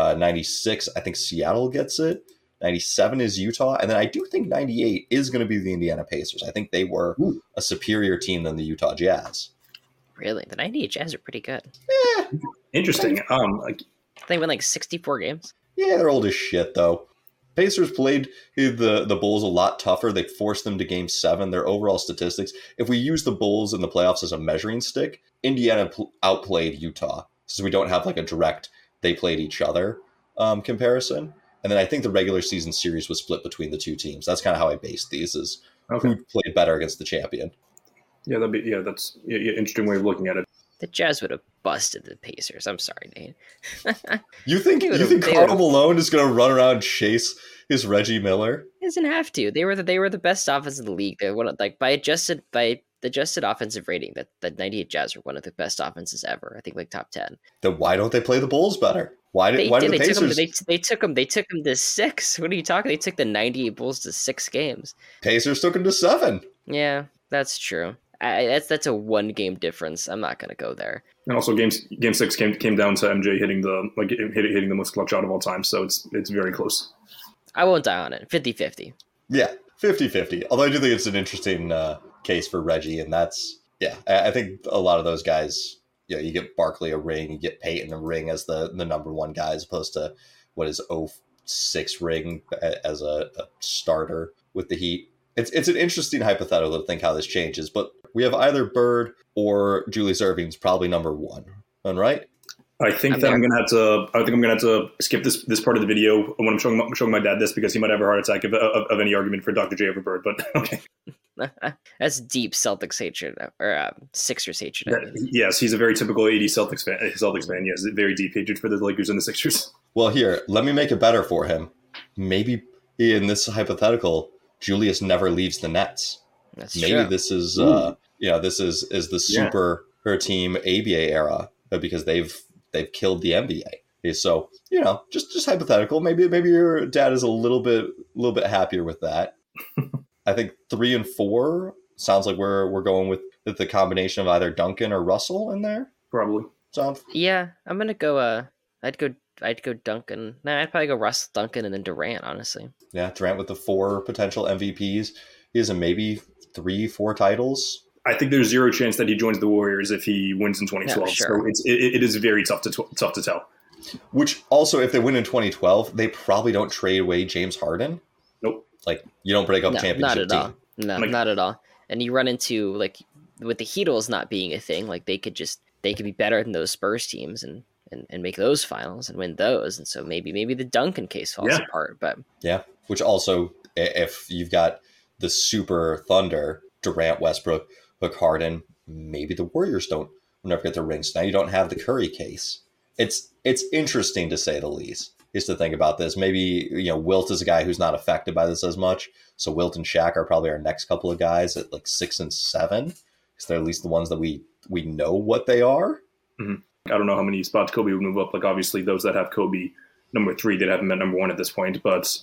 96, I think Seattle gets it. 97 is Utah. And then I do think 98 is going to be the Indiana Pacers. I think they were a superior team than the Utah Jazz. Really? The 98 Jazz are pretty good. Yeah. Interesting. They win like 64 games. Yeah, they're old as shit, though. Pacers played the Bulls a lot tougher. They forced them to Game 7. Their overall statistics, if we use the Bulls in the playoffs as a measuring stick, Indiana outplayed Utah. So we don't have like a direct they played each other comparison. And then I think the regular season series was split between the two teams. That's kind of how I based these, is who played better against the champion. Yeah, that's an interesting way of looking at it. The Jazz would have busted the Pacers. I'm sorry, Nate. You think Karl Malone is going to run around and chase his Reggie Miller? He doesn't have to. They were the best offense in the league. They won, like by the adjusted offensive rating, that the 98 Jazz were one of the best offenses ever. I think like top 10. Then why don't they play the Bulls better? Why did the Pacers? They took them to 6. What are you talking? They took the 98 Bulls to 6 games. Pacers took them to 7. Yeah, that's true. That's a 1-game difference. I'm not gonna go there. And also, game 6 came down to MJ hitting the most clutch shot of all time. So it's very close. I won't die on it. 50-50. Yeah, 50-50. Although I do think it's an interesting case for Reggie, and that's I think a lot of those guys. You get Barkley a ring, you get Peyton a ring as the number 1 guy, as opposed to what is 06 ring as a starter with the Heat. It's an interesting hypothetical to think how this changes, but we have either Bird or Julius Erving's probably number 1. Right? I think I'm gonna have to skip this part of the video when I'm showing my dad this, because he might have a heart attack of any argument for Dr. J over Bird. But okay. That's deep Celtics hatred or Sixers hatred. Yes, he's a very typical 80s Celtics fan. Yes, very deep hatred for the Lakers and the Sixers. Well, here, let me make it better for him. Maybe in this hypothetical, Julius never leaves the Nets. That's maybe true. This is this is the super her team ABA era, because they've killed the NBA. So just hypothetical. Maybe your dad is a little bit happier with that. I think 3 and 4 sounds like we're going with the combination of either Duncan or Russell in there. Probably. Yeah, I'm gonna go. I'd go Duncan. Nah, I'd probably go Russell, Duncan, and then Durant. Honestly. Yeah, Durant with the 4 potential MVPs. He has maybe 3-4 titles. I think there's zero chance that he joins the Warriors if he wins in 2012. Yeah, sure. So it is very tough to tell. Which also, if they win in 2012, they probably don't trade away James Harden. Nope. Like, you don't break up a championship team. All. No, not at all. And you run into, like, with the Heatles not being a thing, like they could be better than those Spurs teams and make those finals and win those. And so maybe the Duncan case falls apart. But yeah, which also, if you've got the super Thunder, Durant, Westbrook, Hook, Harden, maybe the Warriors will never get their rings. Now you don't have the Curry case. It's interesting, to say the least, is to think about this. Maybe, Wilt is a guy who's not affected by this as much. So Wilt and Shaq are probably our next couple of guys at like 6 and 7, because they're at least the ones that we know what they are. Mm-hmm. I don't know how many spots Kobe would move up. Like, obviously, those that have Kobe number 3, they'd have him at number 1 at this point. But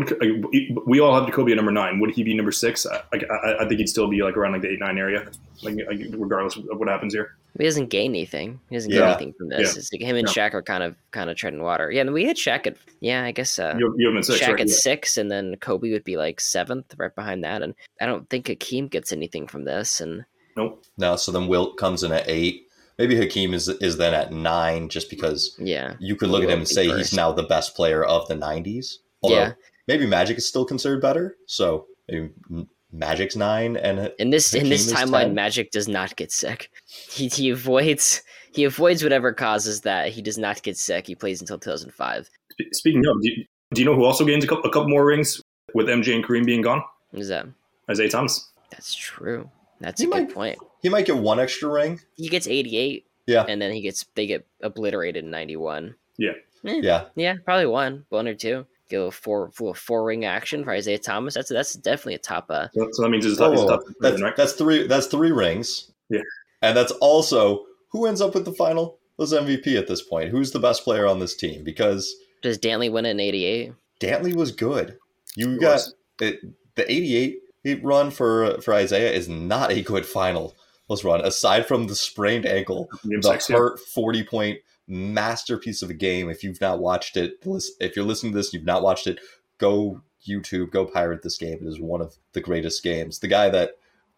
we all have Kobe at number 9. Would he be number 6? I think he'd still be like around like the 8-9 area, like regardless of what happens here. He doesn't gain anything. He doesn't get anything from this. Yeah. It's like him and Shaq are kind of treading water. Yeah, and we had Shaq at I guess you have him at 6, Shaq right? at 6, and then Kobe would be like 7th, right behind that. And I don't think Hakeem gets anything from this. And nope. No, so then Wilt comes in at 8. Maybe Hakeem is then at 9, just because you could look at him and say he's now the best player of the 90s. Although maybe Magic is still considered better. So maybe Magic's 9, and in this Hakeem is timeline, 10. Magic does not get sick. He avoids whatever causes that. He does not get sick. He plays until 2005. Speaking of, do you know who also gains a couple more rings with MJ and Kareem being gone? Who's that? Isaiah Thomas. That's true. That's a good point. He might get one extra ring. He gets 88. Yeah. And then they get obliterated in 91. Yeah. Yeah, probably one or two. Go for four ring action for Isaiah Thomas. That's definitely a top. So that means it's top. Right? That's three rings. Yeah. And that's also who ends up with the finals MVP at this point. Who's the best player on this team? Because does Dantley win it in 88? Dantley was good. You got it, the 88 run for Isaiah is not a good finals run. Aside from the sprained ankle, the hurt 40-point masterpiece of a game. If you've not watched it, if you're listening to this, you've not watched it, go YouTube, go pirate this game. It is one of the greatest games. The guy that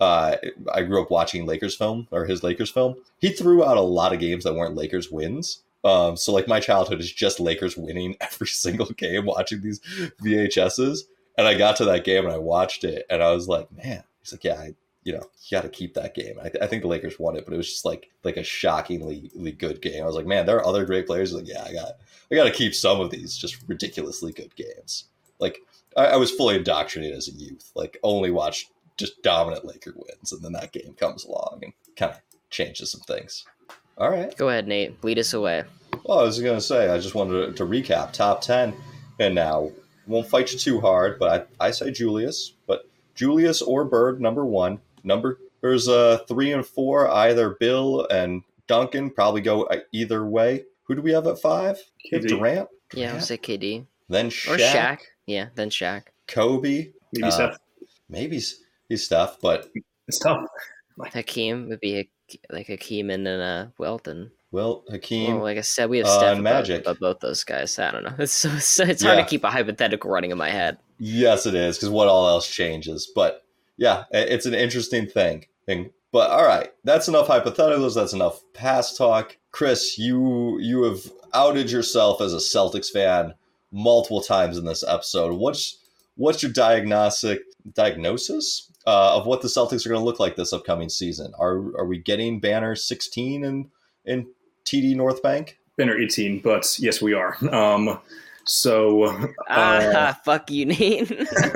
I grew up watching his Lakers film, he threw out a lot of games that weren't Lakers wins. So like my childhood is just Lakers winning every single game, watching these VHSs. And I got to that game and I watched it and I was like, man, he's like, yeah, you got to keep that game. I think the Lakers won it, but it was just like a shockingly good game. I was like, man, there are other great players. Like, yeah, I got to keep some of these just ridiculously good games. Like I was fully indoctrinated as a youth, like only watched just dominant Laker wins. And then that game comes along and kind of changes some things. All right. Go ahead, Nate. Lead us away. Well, I was going to say, I just wanted to recap top 10. And now won't fight you too hard, but I say Julius, but Julius or Bird, number 1. There's 3 and 4, either Bill and Duncan, probably go either way. Who do we have at 5? Durant? Yeah, I'll say KD. Then Shaq. Or Shaq. Yeah, then Shaq. Kobe. Maybe Steph. Maybe he's Steph, but it's tough. Hakeem would be Hakeem and then Welton. Hakeem. Well, like I said, we have Steph Magic. Above both those guys. I don't know. It's hard to keep a hypothetical running in my head. Yes, it is, because what all else changes. But yeah, it's an interesting thing. But all right, that's enough hypotheticals. That's enough past talk. Chris, you have outed yourself as a Celtics fan multiple times in this episode. What's your diagnosis of what the Celtics are going to look like this upcoming season? Are we getting banner 16 in TD North Bank? Banner 18, but yes, we are. Fuck you, Nate.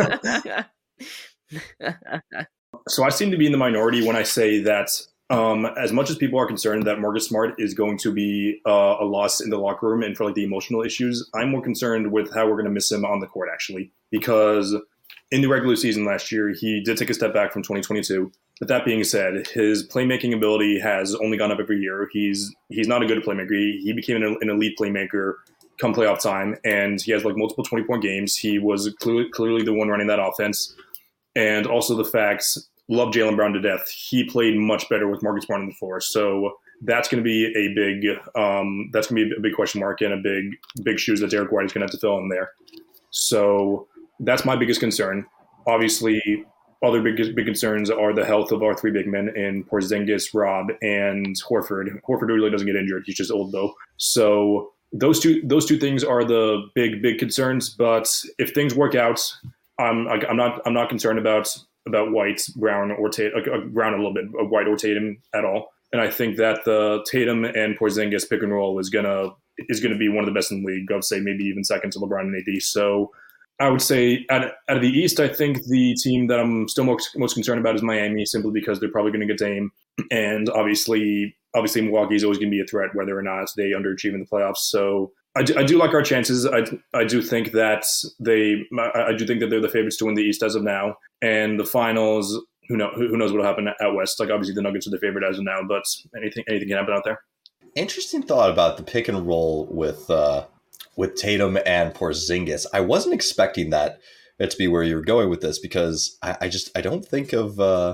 So I seem to be in the minority when I say that as much as people are concerned that Marcus Smart is going to be a loss in the locker room and for like the emotional issues, I'm more concerned with how we're going to miss him on the court, actually, because in the regular season last year, he did take a step back from 2022. But that being said, his playmaking ability has only gone up every year. He's not a good playmaker. He became an elite playmaker come playoff time, and he has like multiple 20-point games. He was clearly the one running that offense. And also the facts, love Jaylen Brown to death. He played much better with Marcus Smart on the floor. So that's going to be a big question mark and a big shoes that Derek White is going to have to fill in there. So that's my biggest concern. Obviously, other big concerns are the health of our 3 big men in Porzingis, Rob, and Horford. Horford really doesn't get injured. He's just old though. So those two things are the big concerns. But if things work out, I'm not concerned about White, Brown, or Brown a little bit, White or Tatum at all. And I think that the Tatum and Porzingis pick and roll is gonna be one of the best in the league. I'd say maybe even second to LeBron and AD. So I would say out of the East, I think the team that I'm still most concerned about is Miami, simply because they're probably going to get Dame, and obviously Milwaukee is always going to be a threat whether or not they underachieve in the playoffs. So I do like our chances. I do think that they're the favorites to win the East as of now, and the finals. Who knows what'll happen out West? Like obviously the Nuggets are the favorite as of now, but anything can happen out there. Interesting thought about the pick and roll with Tatum and Porzingis. I wasn't expecting that to be where you were going with this, because I don't think of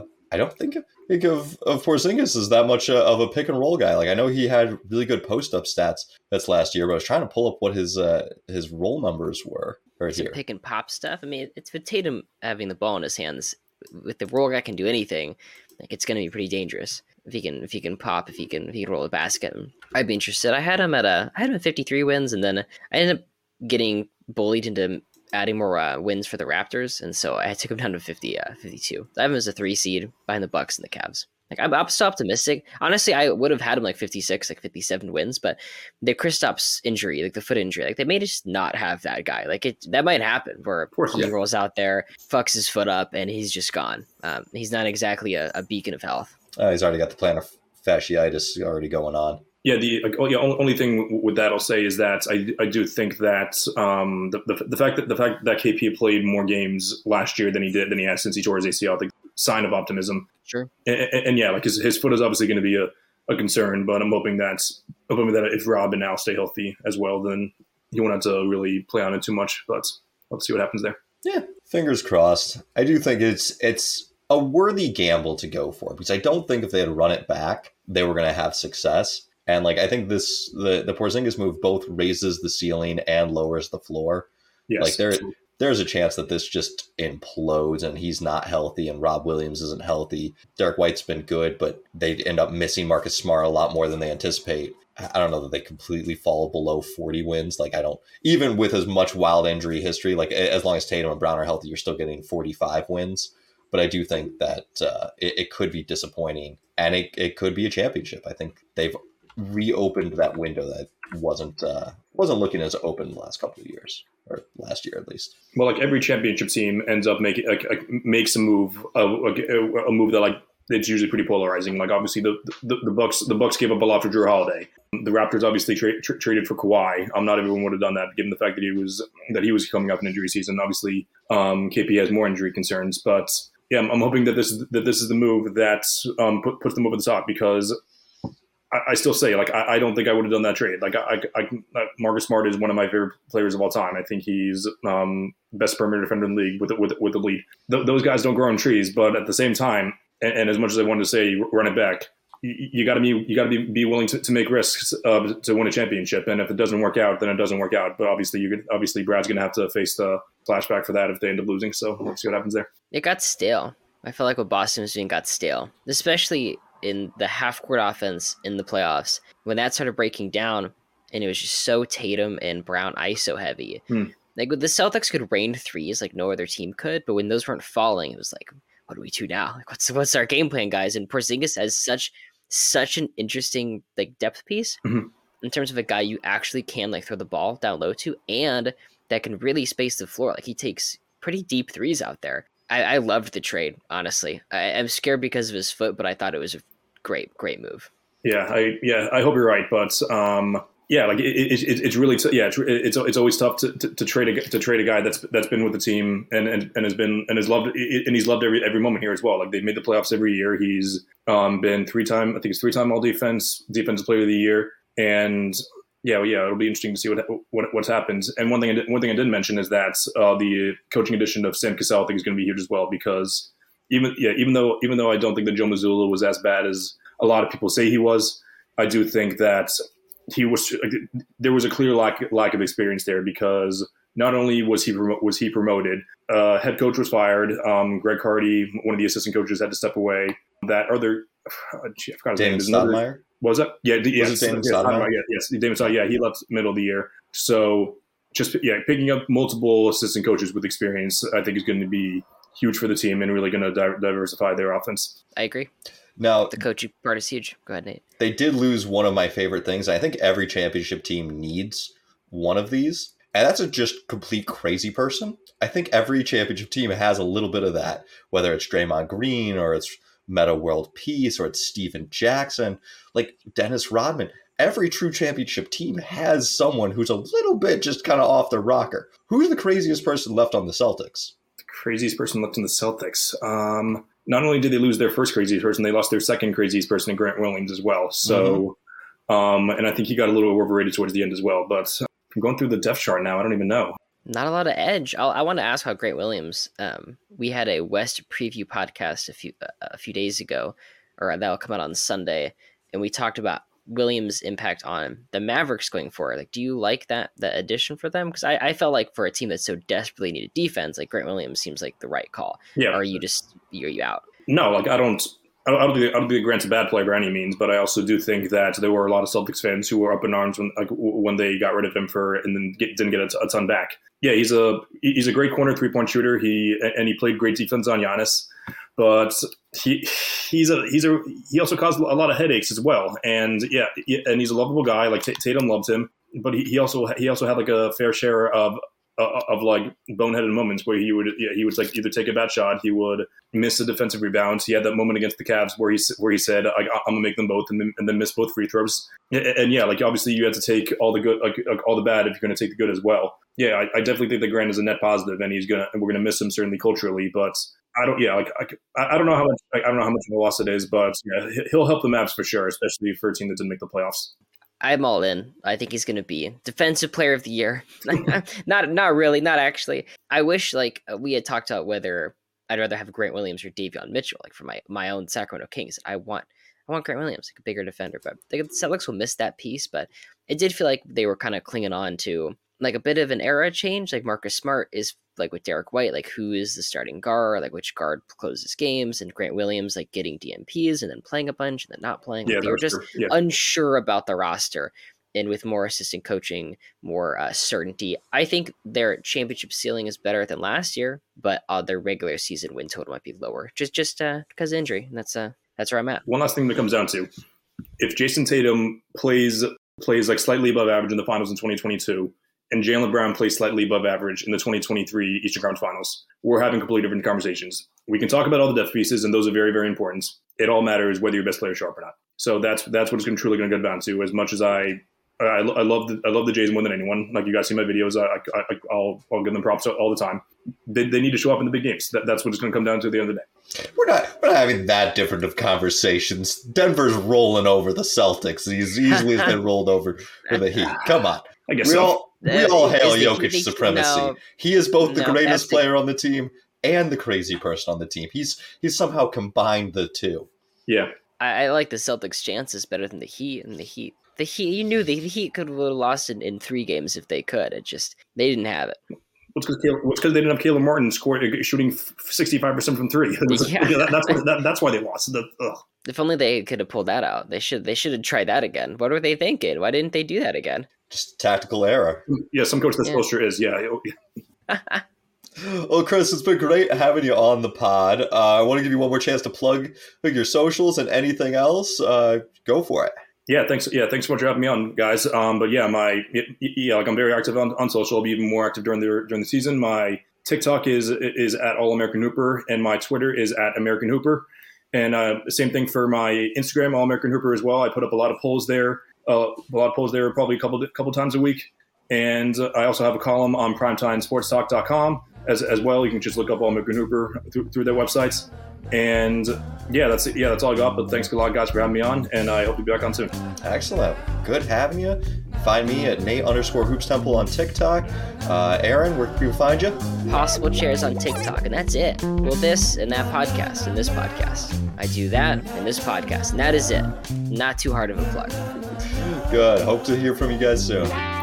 Porzingis as that much of a pick and roll guy. Like I know he had really good post up stats that's last year, but I was trying to pull up what his roll numbers were right here. Pick and pop stuff. I mean, it's with Tatum having the ball in his hands. With the roll guy can do anything. Like it's going to be pretty dangerous if he can pop, if he can roll a basket. I'd be interested. I had him at 53 wins, and then I ended up getting bullied into adding more wins for the Raptors, and so I took him down to 52. I have him as a 3 seed behind the Bucks and the Cavs. Like I'm still optimistic. Honestly, I would have had him like 56, like 57 wins, but the Kristaps injury, like the foot injury, like they may just not have that guy. Like that might happen where he rolls out there, fucks his foot up, and he's just gone. He's not exactly a beacon of health. He's already got the plantar fasciitis already going on. Yeah, only thing with that I'll say is that I do think that the fact that KP played more games last year than he has since he tore his ACL, I think sign of optimism. Sure. And yeah, like his foot is obviously going to be a concern, but I'm hoping that if Rob and Al stay healthy as well, then he won't have to really play on it too much. But let's see what happens there. Yeah, fingers crossed. I do think it's a worthy gamble to go for because I don't think if they had run it back, they were going to have success. And like I think the Porzingis move both raises the ceiling and lowers the floor. Yes, like there's a chance that this just implodes and he's not healthy and Rob Williams isn't healthy. Derek White's been good, but they end up missing Marcus Smart a lot more than they anticipate. I don't know that they completely fall below 40 wins. Like I don't, even with as much wild injury history, like as long as Tatum and Brown are healthy, you're still getting 45 wins. But I do think that it could be disappointing and it could be a championship. I think they've reopened that window that wasn't looking as open the last couple of years, or last year at least. Well, like every championship team ends up makes a move, a move that like it's usually pretty polarizing. Like obviously the Bucks gave up a lot for Jrue Holiday. The Raptors obviously traded for Kawhi. Not everyone would have done that given the fact that he was coming up in injury season. Obviously, KP has more injury concerns, but yeah, I'm hoping that this is the move that puts them over the top because. I still say, like, I don't think I would have done that trade. Like, Marcus Smart is one of my favorite players of all time. I think he's best perimeter defender in the league with the lead. Those guys don't grow on trees, but at the same time, and as much as I wanted to say, run it back, you got to be willing to make risks to win a championship. And if it doesn't work out, then it doesn't work out. But obviously, Brad's going to have to face the flashback for that if they end up losing. So let's see what happens there. It got stale. I feel like what Boston was doing got stale, especially in the half-court offense in the playoffs, when that started breaking down and it was just so Tatum and Brown ISO heavy. Like the Celtics could rain threes like no other team could, but when those weren't falling, it was like, what do we do now? Like what's our game plan, guys? And Porzingis has such an interesting like depth piece in terms of a guy you actually can like throw the ball down low to and that can really space the floor. Like he takes pretty deep threes out there. I loved the trade, honestly. I'm scared because of his foot, but I thought it was a great move. Yeah, I hope you're right, but yeah, like it's really it's always tough to trade a guy that's been with the team and he's loved every moment here as well. Like they've made the playoffs every year. He's been three-time all defensive player of the year, and yeah, it'll be interesting to see what happens. And one thing I didn't mention is that the coaching addition of Sam Cassell I think is going to be huge as well because even though I don't think that Joe Mazzulla was as bad as a lot of people say he was, I do think that there was a clear lack of experience there because not only was he promoted, head coach was fired. Greg Hardy, one of the assistant coaches, had to step away. That other, I forgot his name. Stoudemire? Was that? Yeah, David Stoudemire? Yes, David Stoudemire. Yeah, he left middle of the year. So just picking up multiple assistant coaches with experience, I think is going to be huge for the team and really going to diversify their offense. I agree. Now, the coaching part is huge. Go ahead, Nate. They did lose one of my favorite things. I think every championship team needs one of these. And that's a just complete crazy person. I think every championship team has a little bit of that, whether it's Draymond Green or it's Meta World Peace or it's Steven Jackson, like Dennis Rodman. Every true championship team has someone who's a little bit just kind of off the rocker. Who's the craziest person left on the Celtics? The craziest person left in the Celtics? Not only did they lose their first craziest person, they lost their second craziest person in Grant Williams as well. So, and I think he got a little overrated towards the end as well. But I'm going through the depth chart now. I don't even know. Not a lot of edge. I want to ask about Grant Williams. We had a West preview podcast a few days ago, or that'll come out on Sunday, and we talked about Williams' impact on the Mavericks going forward. Like, do you like that addition for them? Because I felt like for a team that so desperately needed defense, like Grant Williams seems like the right call. Yeah. Or are you out? No, like I don't I don't think Grant's a bad player by any means, but I also do think that there were a lot of Celtics fans who were up in arms when they got rid of him and then didn't get a ton back. Yeah, he's a great corner 3-point shooter. He played great defense on Giannis, but he also caused a lot of headaches as well. And and he's a lovable guy. Like Tatum loved him, but he also had like a fair share of like boneheaded moments where he would like either take a bad shot, he would miss a defensive rebound. He had that moment against the Cavs where he said, I'm gonna make them both, and then miss both free throws. And like obviously you have to take all the good, like all the bad if you're gonna take the good as well. Yeah, I definitely think that Grant is a net positive, and we're gonna miss him certainly culturally, but I don't know how much of a loss it is, but yeah, he'll help the Mavs for sure, especially for a team that didn't make the playoffs. I'm all in. I think he's going to be Defensive Player of the Year. Not really, not actually. I wish like we had talked about whether I'd rather have Grant Williams or Davion Mitchell, like for my own Sacramento Kings. I want Grant Williams, like a bigger defender, but the Celtics will miss that piece. But it did feel like they were kind of clinging on to like a bit of an era change. Like Marcus Smart is like with Derek White, like who is the starting guard, like which guard closes games, and Grant Williams like getting DMPs and then playing a bunch and then not playing. Yeah, they were just unsure about the roster. And with more assistant coaching, more certainty, I think their championship ceiling is better than last year, but their regular season win total might be lower, just because of injury. And that's where I'm at. One last thing that comes down to, if Jason Tatum plays like slightly above average in the finals in 2022, and Jaylen Brown plays slightly above average in the 2023 Eastern Conference Finals, we're having completely different conversations. We can talk about all the depth pieces, and those are very, very important. It all matters whether your best player is sharp or not. So that's what it's truly going to get down to. As much as I love the Jays more than anyone. Like you guys see my videos, I'll give them props all the time. They need to show up in the big games. That's what it's going to come down to at the end of the day. We're not having that different of conversations. Denver's rolling over the Celtics. He's easily has been rolled over for the Heat. Come on. I guess we all hail Jokic's supremacy. No, he is both the greatest player on the team and the crazy person on the team. He's somehow combined the two. Yeah. I like the Celtics' chances better than the Heat. And the Heat, you knew the Heat could have lost in 3 games if they could. It just, they didn't have it. What's because they didn't have Caleb Martin shooting 65% from 3. That's why they lost. If only they could have pulled that out. They should have tried that again. What were they thinking? Why didn't they do that again? Just tactical error. Yeah, some coach that's Spoelstra is. Yeah. Well, Chris, it's been great having you on the pod. I want to give you one more chance to plug your socials and anything else. Go for it. Yeah, thanks. Yeah, thanks so much for having me on, guys. But yeah, like I'm very active on social. I'll be even more active during the season. My TikTok is at All American Hooper, and my Twitter is at American Hooper. And same thing for my Instagram, All American Hooper as well. I put up a lot of polls there. Probably a couple times a week. And I also have a column on primetimesportstalk.com as well. You can just look up All American Hooper through their websites. And that's it. Yeah, that's all I got. But thanks a lot, guys, for having me on, and I hope to be back on soon. Excellent. Good having you. Find me at Nate_HoopsTemple on TikTok. Aaron, where can people find you? Possible Chairs on TikTok, and that's it. Well, this and that podcast and this podcast. I do that and this podcast, and that is it. Not too hard of a plug. Good. Hope to hear from you guys soon.